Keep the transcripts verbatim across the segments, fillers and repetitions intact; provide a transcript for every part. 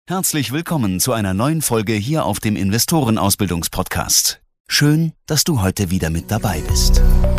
Herzlich willkommen zu einer neuen Folge hier auf dem Investorenausbildungspodcast. Schön, dass du heute wieder mit dabei bist.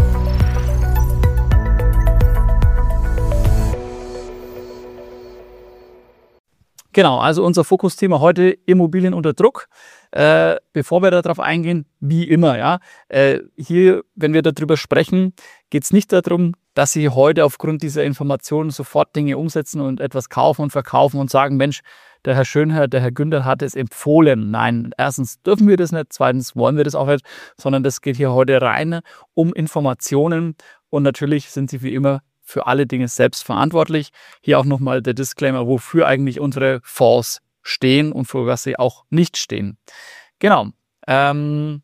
Genau, also unser Fokusthema heute Immobilien unter Druck. Äh, bevor wir darauf eingehen, wie immer, ja, äh, hier, wenn wir darüber sprechen, geht es nicht darum, dass Sie heute aufgrund dieser Informationen sofort Dinge umsetzen und etwas kaufen und verkaufen und sagen, Mensch, der Herr Schönherr, der Herr Günther hat es empfohlen. Nein, erstens dürfen wir das nicht, zweitens wollen wir das auch nicht, sondern das geht hier heute rein um Informationen und natürlich sind Sie wie immer für alle Dinge selbst verantwortlich. Hier auch nochmal der Disclaimer, wofür eigentlich unsere Fonds stehen und für was sie auch nicht stehen. Genau. Ähm,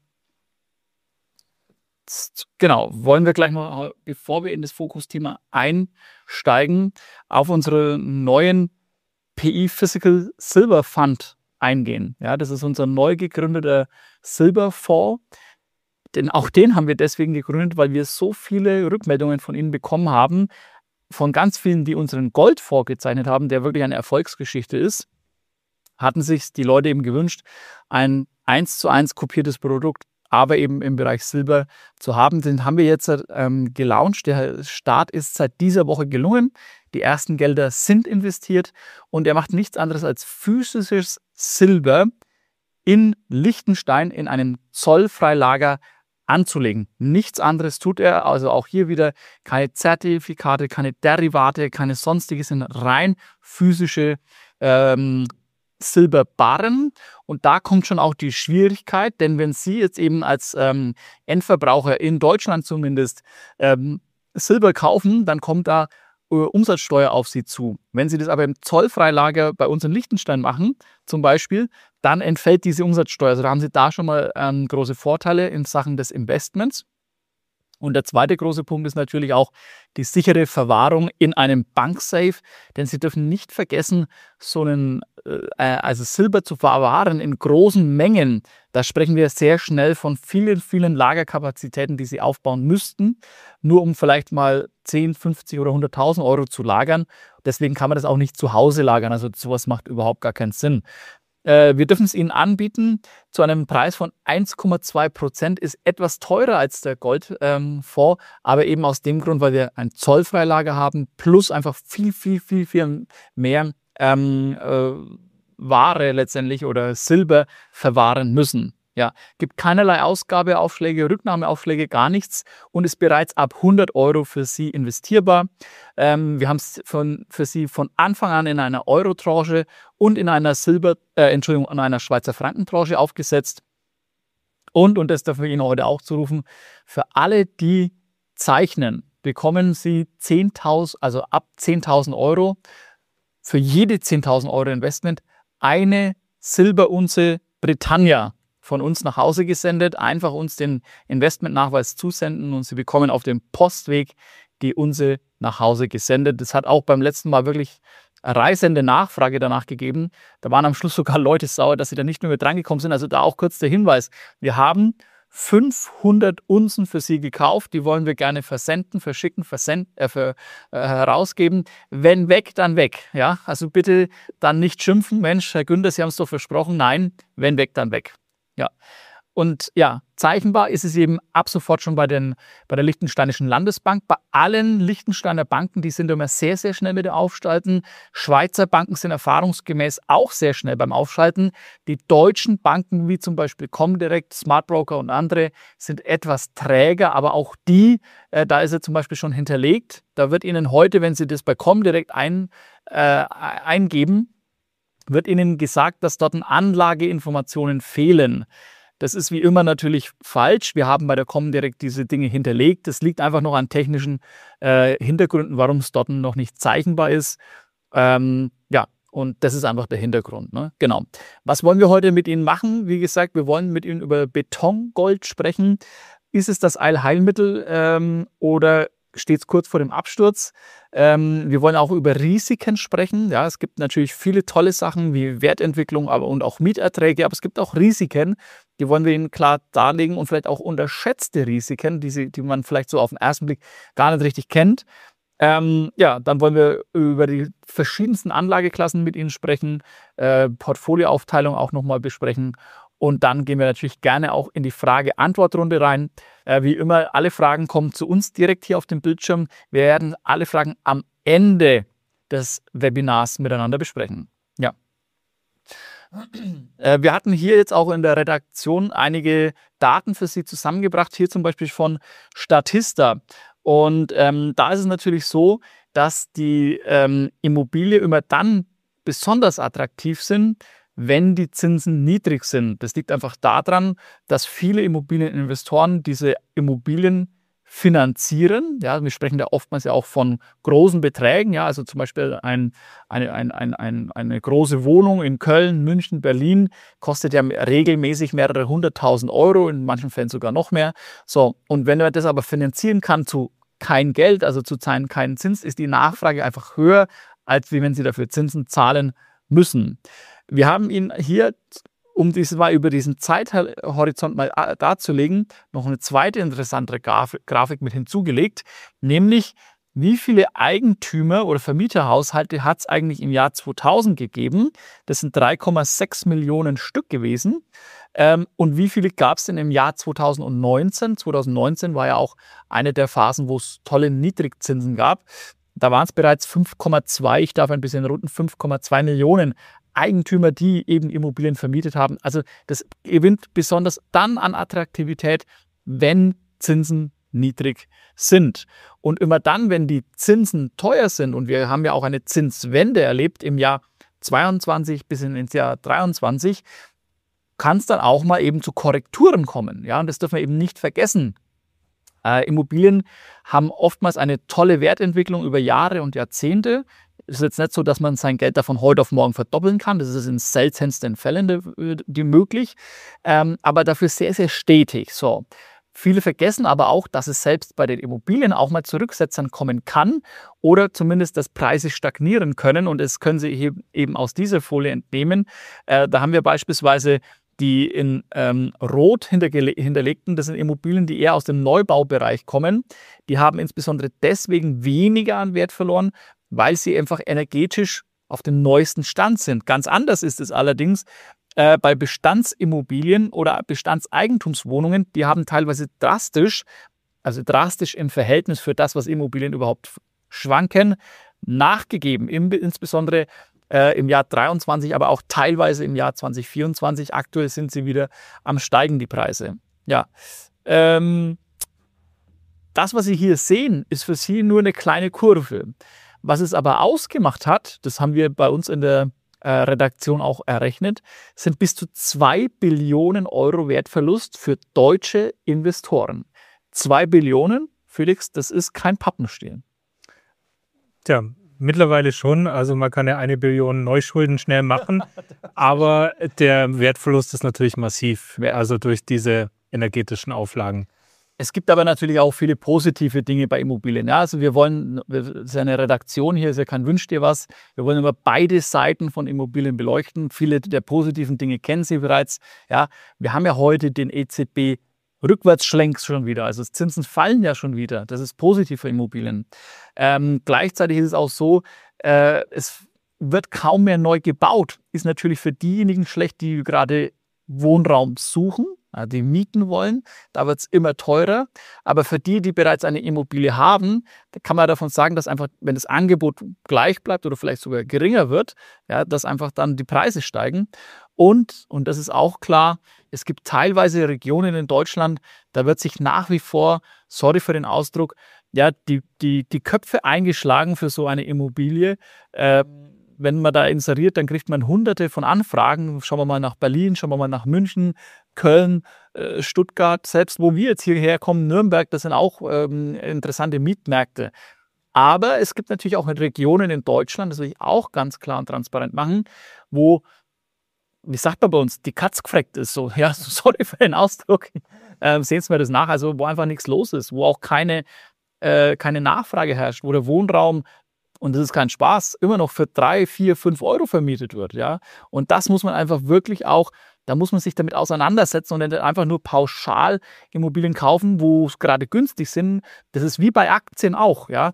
genau, wollen wir gleich mal, bevor wir in das Fokusthema einsteigen, auf unsere neuen P I Physical Silver Fund eingehen. Ja, das ist unser neu gegründeter Silberfonds. Denn auch den haben wir deswegen gegründet, weil wir so viele Rückmeldungen von Ihnen bekommen haben, von ganz vielen, die unseren Goldfonds gezeichnet haben, der wirklich eine Erfolgsgeschichte ist, hatten sich die Leute eben gewünscht, ein eins zu eins kopiertes Produkt, aber eben im Bereich Silber zu haben. Den haben wir jetzt ähm, gelauncht. Der Start ist seit dieser Woche gelungen. Die ersten Gelder sind investiert und er macht nichts anderes als physisches Silber in Liechtenstein in einem Zollfreilager anzulegen. Nichts anderes tut er, also auch hier wieder keine Zertifikate, keine Derivate, keine sonstiges, sind rein physische ähm, Silberbarren. Und da kommt schon auch die Schwierigkeit, denn wenn Sie jetzt eben als ähm, Endverbraucher in Deutschland zumindest ähm, Silber kaufen, dann kommt da äh, Umsatzsteuer auf Sie zu. Wenn Sie das aber im Zollfreilager bei uns in Liechtenstein machen, zum Beispiel, dann entfällt diese Umsatzsteuer. Also da haben Sie da schon mal ähm, große Vorteile in Sachen des Investments. Und der zweite große Punkt ist natürlich auch die sichere Verwahrung in einem Banksafe, denn Sie dürfen nicht vergessen, so einen, äh, also Silber zu verwahren in großen Mengen. Da sprechen wir sehr schnell von vielen, vielen Lagerkapazitäten, die Sie aufbauen müssten, nur um vielleicht mal zehn, fünfzig oder hunderttausend Euro zu lagern. Deswegen kann man das auch nicht zu Hause lagern. Also sowas macht überhaupt gar keinen Sinn. Wir dürfen es Ihnen anbieten zu einem Preis von eins Komma zwei Prozent, ist etwas teurer als der Goldfonds, ähm, aber eben aus dem Grund, weil wir ein Zollfreilager haben, plus einfach viel, viel, viel, viel mehr ähm, äh, Ware letztendlich oder Silber verwahren müssen. Ja, gibt keinerlei Ausgabeaufschläge, Rücknahmeaufschläge, gar nichts und ist bereits ab hundert Euro für Sie investierbar. Ähm, wir haben es für Sie von Anfang an in einer Euro-Tranche und in einer Silber, äh, Entschuldigung, in einer Schweizer Franken-Tranche aufgesetzt. Und, und das darf ich Ihnen heute auch zurufen, für alle, die zeichnen, bekommen Sie zehntausend, also ab zehntausend Euro, für jede zehntausend Euro Investment eine Silberunze Britannia von uns nach Hause gesendet, einfach uns den Investmentnachweis zusenden und Sie bekommen auf dem Postweg die Unze nach Hause gesendet. Das hat auch beim letzten Mal wirklich reißende Nachfrage danach gegeben. Da waren am Schluss sogar Leute sauer, dass sie da nicht mehr mit drangekommen sind. Also da auch kurz der Hinweis. Wir haben fünfhundert Unzen für Sie gekauft. Die wollen wir gerne versenden, verschicken, versend, äh, für, äh, herausgeben. Wenn weg, dann weg. Ja? Also bitte dann nicht schimpfen. Mensch, Herr Günther, Sie haben es doch versprochen. Nein, wenn weg, dann weg. Ja, und ja, zeichnbar ist es eben ab sofort schon bei, den, bei der Liechtensteinischen Landesbank. Bei allen Liechtensteiner Banken, die sind immer sehr, sehr schnell mit dem Aufschalten. Schweizer Banken sind erfahrungsgemäß auch sehr schnell beim Aufschalten. Die deutschen Banken, wie zum Beispiel Comdirect, Smartbroker und andere, sind etwas träger, aber auch die, äh, da ist er zum Beispiel schon hinterlegt. Da wird Ihnen heute, wenn Sie das bei Comdirect ein, äh, eingeben, wird Ihnen gesagt, dass dort Anlageinformationen fehlen. Das ist wie immer natürlich falsch. Wir haben bei der Comdirect diese Dinge hinterlegt. Das liegt einfach noch an technischen äh, Hintergründen, warum es dort noch nicht zeichnbar ist. Ähm, ja, und das ist einfach der Hintergrund. Ne? Genau. Was wollen wir heute mit Ihnen machen? Wie gesagt, wir wollen mit Ihnen über Betongold sprechen. Ist es das Allheilmittel ähm, oder steht es kurz vor dem Absturz? Ähm, wir wollen auch über Risiken sprechen. Ja, es gibt natürlich viele tolle Sachen wie Wertentwicklung aber, und auch Mieterträge, aber es gibt auch Risiken, die wollen wir Ihnen klar darlegen und vielleicht auch unterschätzte Risiken, die, sie, die man vielleicht so auf den ersten Blick gar nicht richtig kennt. Ähm, ja, dann wollen wir über die verschiedensten Anlageklassen mit Ihnen sprechen, äh, Portfolioaufteilung auch nochmal besprechen. Und dann gehen wir natürlich gerne auch in die Frage-Antwort-Runde rein. Äh, wie immer, alle Fragen kommen zu uns direkt hier auf dem Bildschirm. Wir werden alle Fragen am Ende des Webinars miteinander besprechen. Ja. Äh, wir hatten hier jetzt auch in der Redaktion einige Daten für Sie zusammengebracht, hier zum Beispiel von Statista. Und ähm, da ist es natürlich so, dass die ähm, Immobilien immer dann besonders attraktiv sind, wenn die Zinsen niedrig sind. Das liegt einfach daran, dass viele Immobilieninvestoren diese Immobilien finanzieren. Ja, wir sprechen da oftmals ja auch von großen Beträgen. Ja, also zum Beispiel ein, eine, ein, ein, ein, eine große Wohnung in Köln, München, Berlin kostet ja regelmäßig mehrere hunderttausend Euro, in manchen Fällen sogar noch mehr. So, und wenn man das aber finanzieren kann zu kein Geld, also zu zahlen keinen Zins, ist die Nachfrage einfach höher, als wie wenn Sie dafür Zinsen zahlen müssen. Wir haben Ihnen hier, um dieses mal über diesen Zeithorizont mal darzulegen, noch eine zweite interessante Grafik mit hinzugelegt, nämlich wie viele Eigentümer oder Vermieterhaushalte hat es eigentlich im Jahr zweitausend gegeben? Das sind drei Komma sechs Millionen Stück gewesen. Ähm, und wie viele gab es denn im Jahr zweitausendneunzehn? zweitausendneunzehn war ja auch eine der Phasen, wo es tolle Niedrigzinsen gab. Da waren es bereits fünf Komma zwei, ich darf ein bisschen runden, fünf Komma zwei Millionen Eigentümer, die eben Immobilien vermietet haben. Also das gewinnt besonders dann an Attraktivität, wenn Zinsen niedrig sind. Und immer dann, wenn die Zinsen teuer sind, und wir haben ja auch eine Zinswende erlebt im Jahr zweiundzwanzig bis ins Jahr dreiundzwanzig, kann es dann auch mal eben zu Korrekturen kommen. Ja, und das dürfen wir eben nicht vergessen. Äh, Immobilien haben oftmals eine tolle Wertentwicklung über Jahre und Jahrzehnte. Es ist jetzt nicht so, dass man sein Geld davon heute auf morgen verdoppeln kann. Das ist in seltensten Fällen die, die möglich, ähm, aber dafür sehr, sehr stetig. So. Viele vergessen aber auch, dass es selbst bei den Immobilien auch mal zu Rücksetzern kommen kann oder zumindest, dass Preise stagnieren können. Und das können Sie hier eben aus dieser Folie entnehmen. Äh, da haben wir beispielsweise die in ähm, Rot hinterlegten, das sind Immobilien, die eher aus dem Neubaubereich kommen. Die haben insbesondere deswegen weniger an Wert verloren, weil sie einfach energetisch auf dem neuesten Stand sind. Ganz anders ist es allerdings äh, bei Bestandsimmobilien oder Bestandseigentumswohnungen. Die haben teilweise drastisch, also drastisch im Verhältnis für das, was Immobilien überhaupt schwanken, nachgegeben. Im, insbesondere äh, im Jahr dreiundzwanzig, aber auch teilweise im Jahr zwanzig vierundzwanzig. Aktuell sind sie wieder am Steigen, die Preise. Ja, ähm, das, was Sie hier sehen, ist für Sie nur eine kleine Kurve. Was es aber ausgemacht hat, das haben wir bei uns in der äh, Redaktion auch errechnet, sind bis zu zwei Billionen Euro Wertverlust für deutsche Investoren. zwei Billionen, Felix, das ist kein Pappenstiel. Tja, mittlerweile schon. Also man kann ja eine Billion Neuschulden schnell machen, aber der Wertverlust ist natürlich massiv, also durch diese energetischen Auflagen. Es gibt aber natürlich auch viele positive Dinge bei Immobilien. Ja, also wir wollen, das ist ja eine Redaktion hier, ist ja kein Wünsch dir was. Wir wollen immer beide Seiten von Immobilien beleuchten. Viele der positiven Dinge kennen Sie bereits. Ja, wir haben ja heute den E Z B-Rückwärtsschlenk schon wieder. Also Zinsen fallen ja schon wieder. Das ist positiv für Immobilien. Ähm, gleichzeitig ist es auch so, äh, es wird kaum mehr neu gebaut. Ist natürlich für diejenigen schlecht, die gerade Wohnraum suchen, die mieten wollen, da wird es immer teurer. Aber für die, die bereits eine Immobilie haben, da kann man davon sagen, dass einfach, wenn das Angebot gleich bleibt oder vielleicht sogar geringer wird, ja, dass einfach dann die Preise steigen. Und, und das ist auch klar, es gibt teilweise Regionen in Deutschland, da wird sich nach wie vor, sorry für den Ausdruck, ja, die, die, die Köpfe eingeschlagen für so eine Immobilie. Äh, Wenn man da inseriert, dann kriegt man hunderte von Anfragen. Schauen wir mal nach Berlin, schauen wir mal nach München, Köln, äh, Stuttgart. Selbst wo wir jetzt hierher kommen, Nürnberg, das sind auch ähm, interessante Mietmärkte. Aber es gibt natürlich auch Regionen in Deutschland, das will ich auch ganz klar und transparent machen, wo, wie sagt man bei uns, die Katz gefreckt ist. So, ja, sorry für den Ausdruck. Ähm, sehen Sie mir das nach. Also wo einfach nichts los ist, wo auch keine, äh, keine Nachfrage herrscht, wo der Wohnraum, und das ist kein Spaß, immer noch für drei, vier, fünf Euro vermietet wird. Ja? Und das muss man einfach wirklich auch, da muss man sich damit auseinandersetzen und nicht einfach nur pauschal Immobilien kaufen, wo es gerade günstig sind. Das ist wie bei Aktien auch. Ja?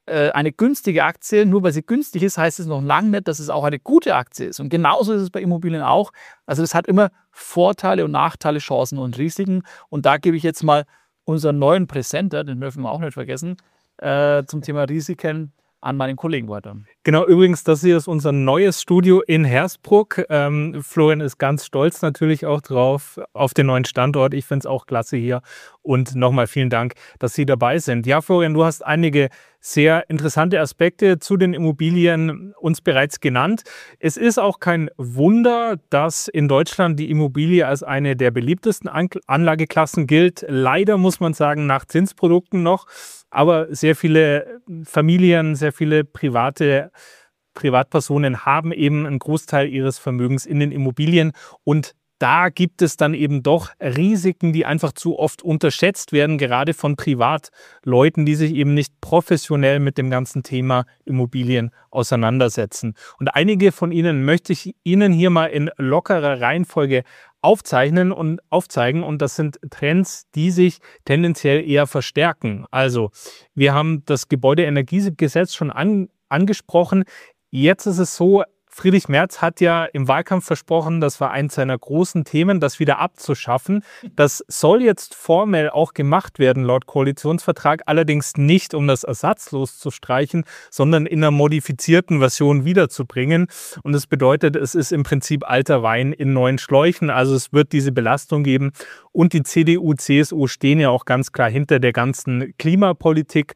äh, eine günstige Aktie, nur weil sie günstig ist, heißt es noch lange nicht, dass es auch eine gute Aktie ist. Und genauso ist es bei Immobilien auch. Also das hat immer Vorteile und Nachteile, Chancen und Risiken. Und da gebe ich jetzt mal unseren neuen Präsenter, den dürfen wir auch nicht vergessen, äh, zum Thema Risiken an meinen Kollegen weiter. Genau, übrigens, das hier ist unser neues Studio in Hersbruck. Ähm, Florian ist ganz stolz natürlich auch drauf, auf den neuen Standort. Ich finde es auch klasse hier. Und nochmal vielen Dank, dass Sie dabei sind. Ja, Florian, du hast einige sehr interessante Aspekte zu den Immobilien uns bereits genannt. Es ist auch kein Wunder, dass in Deutschland die Immobilie als eine der beliebtesten Anlageklassen gilt. Leider muss man sagen, nach Zinsprodukten noch. Aber sehr viele Familien, sehr viele private Privatpersonen haben eben einen Großteil ihres Vermögens in den Immobilien. Und da gibt es dann eben doch Risiken, die einfach zu oft unterschätzt werden, gerade von Privatleuten, die sich eben nicht professionell mit dem ganzen Thema Immobilien auseinandersetzen. Und einige von ihnen möchte ich Ihnen hier mal in lockerer Reihenfolge aufzeichnen und aufzeigen. Und das sind Trends, die sich tendenziell eher verstärken. Also wir haben das Gebäudeenergiegesetz schon an, angesprochen. Jetzt ist es so, Friedrich Merz hat ja im Wahlkampf versprochen, das war eines seiner großen Themen, das wieder abzuschaffen. Das soll jetzt formell auch gemacht werden laut Koalitionsvertrag, allerdings nicht, um das ersatzlos zu streichen, sondern in einer modifizierten Version wiederzubringen. Und das bedeutet, es ist im Prinzip alter Wein in neuen Schläuchen. Also es wird diese Belastung geben. Und die C D U, C S U stehen ja auch ganz klar hinter der ganzen Klimapolitik.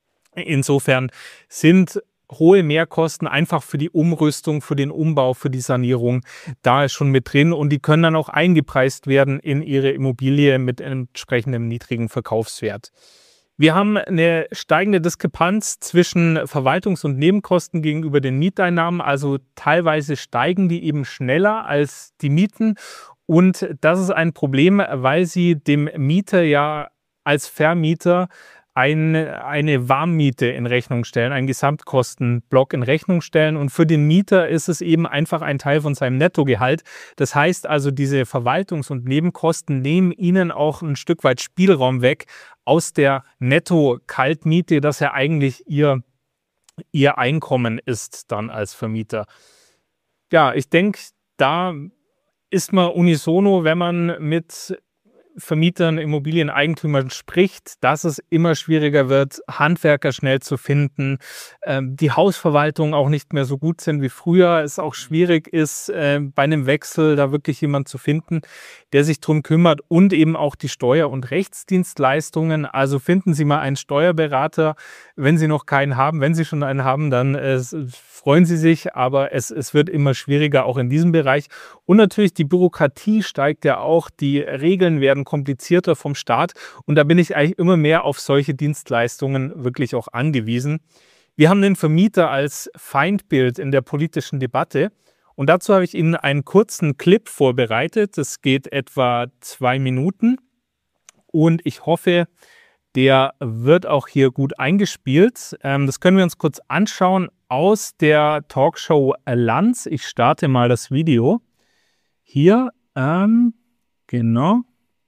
Insofern sind hohe Mehrkosten einfach für die Umrüstung, für den Umbau, für die Sanierung, da ist schon mit drin und die können dann auch eingepreist werden in ihre Immobilie mit entsprechendem niedrigen Verkaufswert. Wir haben eine steigende Diskrepanz zwischen Verwaltungs- und Nebenkosten gegenüber den Mieteinnahmen, also teilweise steigen die eben schneller als die Mieten und das ist ein Problem, weil sie dem Mieter ja als Vermieter Eine, eine Warmmiete in Rechnung stellen, einen Gesamtkostenblock in Rechnung stellen. Und für den Mieter ist es eben einfach ein Teil von seinem Nettogehalt. Das heißt also, diese Verwaltungs- und Nebenkosten nehmen ihnen auch ein Stück weit Spielraum weg aus der Netto-Kaltmiete, das ja eigentlich ihr, ihr Einkommen ist dann als Vermieter. Ja, ich denke, da ist man unisono, wenn man mit Vermietern, Immobilieneigentümern spricht, dass es immer schwieriger wird, Handwerker schnell zu finden, ähm, die Hausverwaltungen auch nicht mehr so gut sind wie früher, es auch schwierig ist, äh, bei einem Wechsel da wirklich jemanden zu finden, der sich drum kümmert und eben auch die Steuer- und Rechtsdienstleistungen. Also finden Sie mal einen Steuerberater, wenn Sie noch keinen haben. Wenn Sie schon einen haben, dann äh, freuen Sie sich, aber es, es wird immer schwieriger auch in diesem Bereich. Und natürlich die Bürokratie steigt ja auch, die Regeln werden komplizierter vom Staat und da bin ich eigentlich immer mehr auf solche Dienstleistungen wirklich auch angewiesen. Wir haben den Vermieter als Feindbild in der politischen Debatte und dazu habe ich Ihnen einen kurzen Clip vorbereitet. Das geht etwa zwei Minuten und ich hoffe, der wird auch hier gut eingespielt. Das können wir uns kurz anschauen aus der Talkshow Lanz. Ich starte mal das Video. Hier, ähm, genau.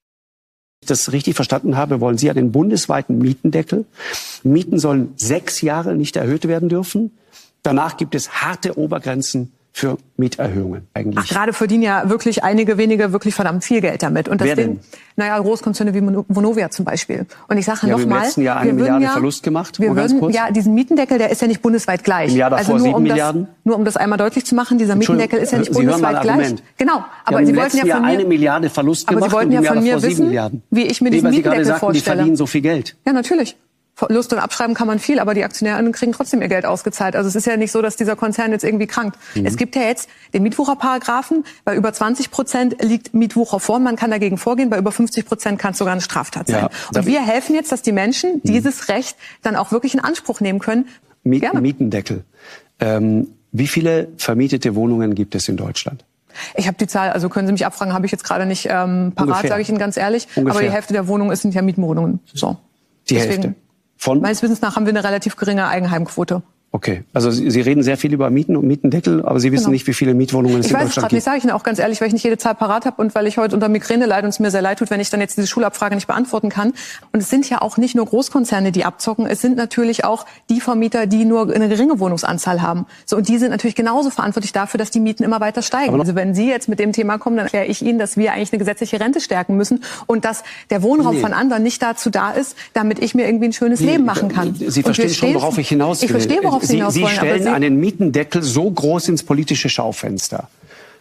ich das richtig verstanden habe, wollen Sie ja den bundesweiten Mietendeckel. Mieten sollen sechs Jahre nicht erhöht werden dürfen. Danach gibt es harte Obergrenzen für Mieterhöhungen eigentlich. Ach, gerade verdienen ja wirklich einige wenige wirklich verdammt viel Geld damit. Und das Wer denn? Ding, naja, Großkonzerne wie Vonovia zum Beispiel. Und ich sage Ja, nochmal, wir haben im letzten Jahr eine Milliarde Verlust gemacht. Wir Nur ganz würden, kurz. ja, diesen Mietendeckel, der ist ja nicht bundesweit gleich. Im Jahr davor also nur sieben um Milliarden. Das, nur um das einmal deutlich zu machen, dieser Mietendeckel ist ja nicht Sie hören bundesweit mal ein gleich. Argument. Genau, aber wir Sie haben im wollten ja letzten von Jahr mir, eine Milliarde Verlust aber gemacht Sie wollten und ja im Jahr von mir davor sieben wissen, Milliarden. wie ich mir Nee, diesen weil Sie gerade Mietendeckel sagten, die vorstelle. verdienen so viel Geld. Ja, natürlich. Verlust und abschreiben kann man viel, aber die Aktionärinnen kriegen trotzdem ihr Geld ausgezahlt. Also es ist ja nicht so, dass dieser Konzern jetzt irgendwie krankt. Mhm. Es gibt ja jetzt den Mietwucherparagraphen. Bei über zwanzig Prozent liegt Mietwucher vor. Man kann dagegen vorgehen. Bei über fünfzig Prozent kann es sogar eine Straftat sein. Ja, und wir helfen jetzt, dass die Menschen mhm. dieses Recht dann auch wirklich in Anspruch nehmen können. Miet Gerne. Mietendeckel. Ähm, wie viele vermietete Wohnungen gibt es in Deutschland? Ich habe die Zahl, also können Sie mich abfragen, habe ich jetzt gerade nicht ähm, parat, sage ich Ihnen ganz ehrlich. Ungefähr. Aber die Hälfte der Wohnungen sind ja Mietwohnungen. So. Die Deswegen, Hälfte? Von? Meines Wissens nach haben wir eine relativ geringe Eigenheimquote. Okay, also Sie, Sie reden sehr viel über Mieten und Mietendeckel, aber Sie wissen Genau. nicht, wie viele Mietwohnungen es Ich in weiß es Deutschland gerade nicht, gibt. sage ich Ihnen auch ganz ehrlich, weil ich nicht jede Zahl parat habe und weil ich heute unter Migräne leide und es mir sehr leid tut, wenn ich dann jetzt diese Schulabfrage nicht beantworten kann. Und es sind ja auch nicht nur Großkonzerne, die abzocken, es sind natürlich auch die Vermieter, die nur eine geringe Wohnungsanzahl haben. So, und die sind natürlich genauso verantwortlich dafür, dass die Mieten immer weiter steigen. Also wenn Sie jetzt mit dem Thema kommen, dann erkläre ich Ihnen, dass wir eigentlich eine gesetzliche Rente stärken müssen und dass der Wohnraum Nee. von anderen nicht dazu da ist, damit ich mir irgendwie ein schönes Leben machen kann. Sie Und wir verstehen schon, stehen- worauf ich hinaus will. Ich verstehe, worauf Sie Sie, hinaus Sie wollen. stellen aber Sie, einen Mietendeckel so groß ins politische Schaufenster.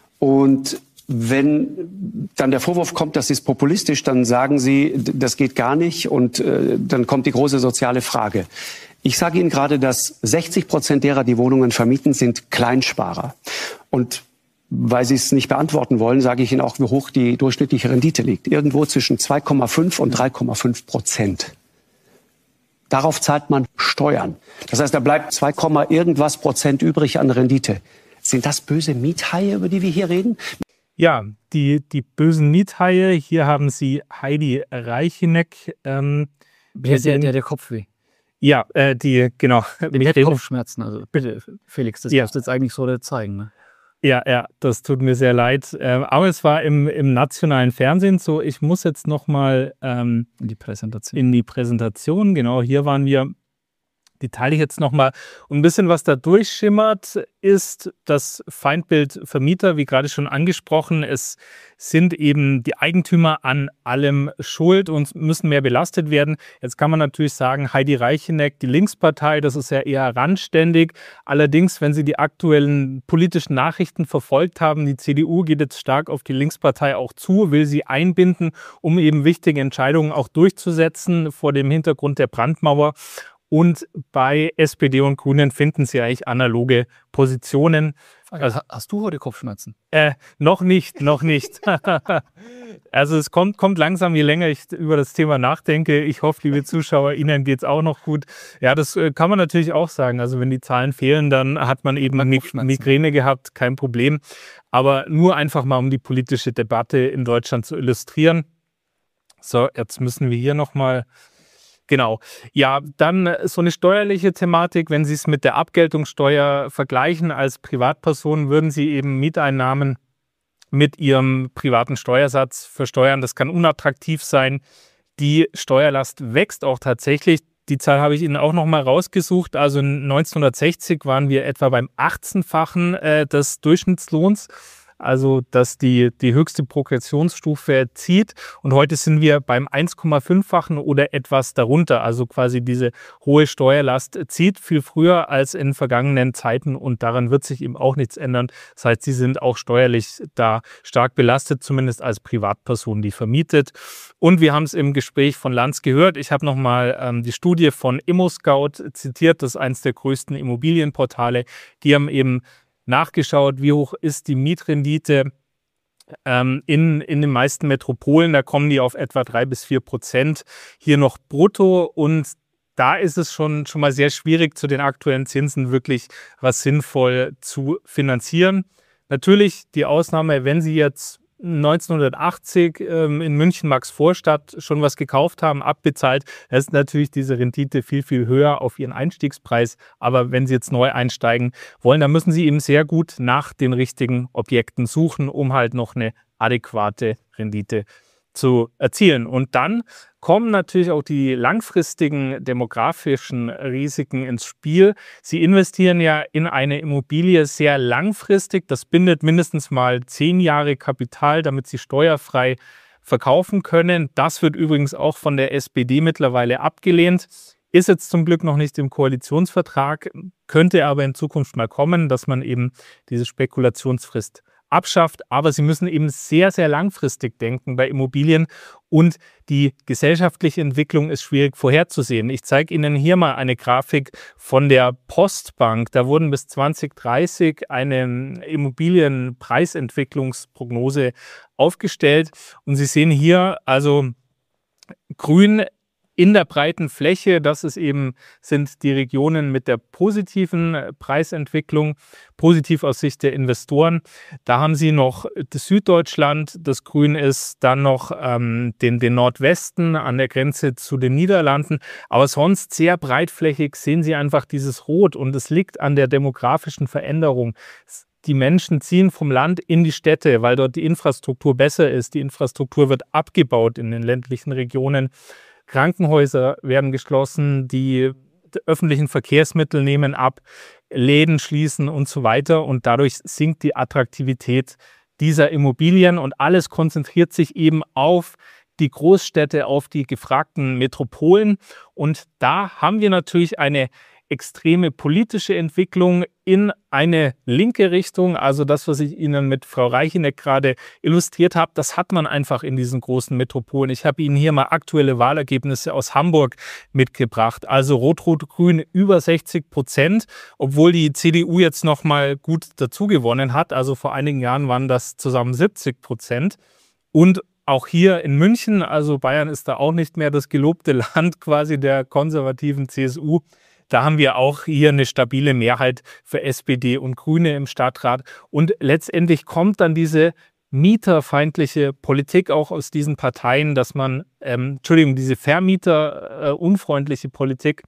Und wenn dann der Vorwurf kommt, das ist populistisch, dann sagen Sie, d- das geht gar nicht. Und äh, dann kommt die große soziale Frage. Ich sage Ihnen gerade, dass sechzig Prozent derer, die Wohnungen vermieten, sind Kleinsparer. Und weil Sie es nicht beantworten wollen, sage ich Ihnen auch, wie hoch die durchschnittliche Rendite liegt. Irgendwo zwischen zwei Komma fünf und drei Komma fünf Prozent. Darauf zahlt man Steuern. Das heißt, da bleibt zwei, irgendwas Prozent übrig an Rendite. Sind das böse Miethaie, über die wir hier reden? Ja, die, die bösen Miethaie, hier haben Sie Heidi Reicheneck. Ähm, Der, der, der, der Kopfweh. ja, äh, die, genau. Der hat Kopfschmerzen. Also bitte, Felix, das Ja. musst du jetzt eigentlich so zeigen. Ne? Ja, ja, das tut mir sehr leid. Ähm, aber es war im, im nationalen Fernsehen so. Ich muss jetzt nochmal ähm, In die Präsentation. in die Präsentation. Genau, hier waren wir. Die teile ich jetzt nochmal. Und ein bisschen, was da durchschimmert, ist das Feindbild Vermieter, wie gerade schon angesprochen. Es sind eben die Eigentümer an allem schuld und müssen mehr belastet werden. Jetzt kann man natürlich sagen, Heidi Reicheneck, die Linkspartei, das ist ja eher randständig. Allerdings, wenn Sie die aktuellen politischen Nachrichten verfolgt haben, die C D U geht jetzt stark auf die Linkspartei auch zu, will sie einbinden, um eben wichtige Entscheidungen auch durchzusetzen vor dem Hintergrund der Brandmauer. Und bei S P D und Grünen finden Sie eigentlich analoge Positionen. Also, hast du heute Kopfschmerzen? Äh, noch nicht, noch nicht. Also es kommt, kommt langsam, je länger ich über das Thema nachdenke. Ich hoffe, liebe Zuschauer, Ihnen geht es auch noch gut. Ja, das äh, kann man natürlich auch sagen. Also wenn die Zahlen fehlen, dann hat man eben Man Mig- Kopfschmerzen. Migräne gehabt, kein Problem. Aber nur einfach mal, um die politische Debatte in Deutschland zu illustrieren. So, jetzt müssen wir hier nochmal... Genau. Ja, dann so eine steuerliche Thematik. Wenn Sie es mit der Abgeltungssteuer vergleichen als Privatperson, würden Sie eben Mieteinnahmen mit Ihrem privaten Steuersatz versteuern. Das kann unattraktiv sein. Die Steuerlast wächst auch tatsächlich. Die Zahl habe ich Ihnen auch noch mal rausgesucht. Also neunzehnhundertsechzig waren wir etwa beim achtzehnfachen äh, des Durchschnittslohns. Also dass die, die höchste Progressionsstufe zieht. Und heute sind wir beim eins Komma fünffachen oder etwas darunter. Also quasi diese hohe Steuerlast zieht viel früher als in vergangenen Zeiten und daran wird sich eben auch nichts ändern. Das heißt, sie sind auch steuerlich da stark belastet, zumindest als Privatperson, die vermietet. Und wir haben es im Gespräch von Lanz gehört. Ich habe nochmal ähm, die Studie von ImmoScout zitiert. Das ist eines der größten Immobilienportale. Die haben eben nachgeschaut, wie hoch ist die Mietrendite ähm, in, in den meisten Metropolen. Da kommen die auf etwa drei bis vier Prozent. Hier noch brutto und da ist es schon, schon mal sehr schwierig, zu den aktuellen Zinsen wirklich was sinnvoll zu finanzieren. Natürlich die Ausnahme, wenn Sie jetzt neunzehnhundertachtzig ähm, in München Max-Vorstadt schon was gekauft haben, abbezahlt, da ist natürlich diese Rendite viel, viel höher auf Ihren Einstiegspreis. Aber wenn Sie jetzt neu einsteigen wollen, dann müssen Sie eben sehr gut nach den richtigen Objekten suchen, um halt noch eine adäquate Rendite zu erzielen. Und dann kommen natürlich auch die langfristigen demografischen Risiken ins Spiel. Sie investieren ja in eine Immobilie sehr langfristig. Das bindet mindestens mal zehn Jahre Kapital, damit Sie steuerfrei verkaufen können. Das wird übrigens auch von der S P D mittlerweile abgelehnt. Ist jetzt zum Glück noch nicht im Koalitionsvertrag, könnte aber in Zukunft mal kommen, dass man eben diese Spekulationsfrist abschafft, aber Sie müssen eben sehr, sehr langfristig denken bei Immobilien und die gesellschaftliche Entwicklung ist schwierig vorherzusehen. Ich zeige Ihnen hier mal eine Grafik von der Postbank. Da wurden bis zwanzig dreißig eine Immobilienpreisentwicklungsprognose aufgestellt und Sie sehen hier also grün in der breiten Fläche, das ist eben, sind die Regionen mit der positiven Preisentwicklung, positiv aus Sicht der Investoren. Da haben Sie noch das Süddeutschland, das grün ist, dann noch ähm, den, den Nordwesten an der Grenze zu den Niederlanden. Aber sonst sehr breitflächig sehen Sie einfach dieses Rot und es liegt an der demografischen Veränderung. Die Menschen ziehen vom Land in die Städte, weil dort die Infrastruktur besser ist. Die Infrastruktur wird abgebaut in den ländlichen Regionen. Krankenhäuser werden geschlossen, die öffentlichen Verkehrsmittel nehmen ab, Läden schließen und so weiter. Und dadurch sinkt die Attraktivität dieser Immobilien und alles konzentriert sich eben auf die Großstädte, auf die gefragten Metropolen. Und da haben wir natürlich eine extreme politische Entwicklung in eine linke Richtung. Also das, was ich Ihnen mit Frau Reicheneck gerade illustriert habe, das hat man einfach in diesen großen Metropolen. Ich habe Ihnen hier mal aktuelle Wahlergebnisse aus Hamburg mitgebracht. Also Rot-Rot-Grün über sechzig Prozent, obwohl die C D U jetzt noch mal gut dazu gewonnen hat. Also vor einigen Jahren waren das zusammen siebzig Prozent. Und auch hier in München, also Bayern ist da auch nicht mehr das gelobte Land quasi der konservativen C S U. Da haben wir auch hier eine stabile Mehrheit für S P D und Grüne im Stadtrat. Und letztendlich kommt dann diese mieterfeindliche Politik auch aus diesen Parteien, dass man, ähm, Entschuldigung, diese vermieterunfreundliche Politik,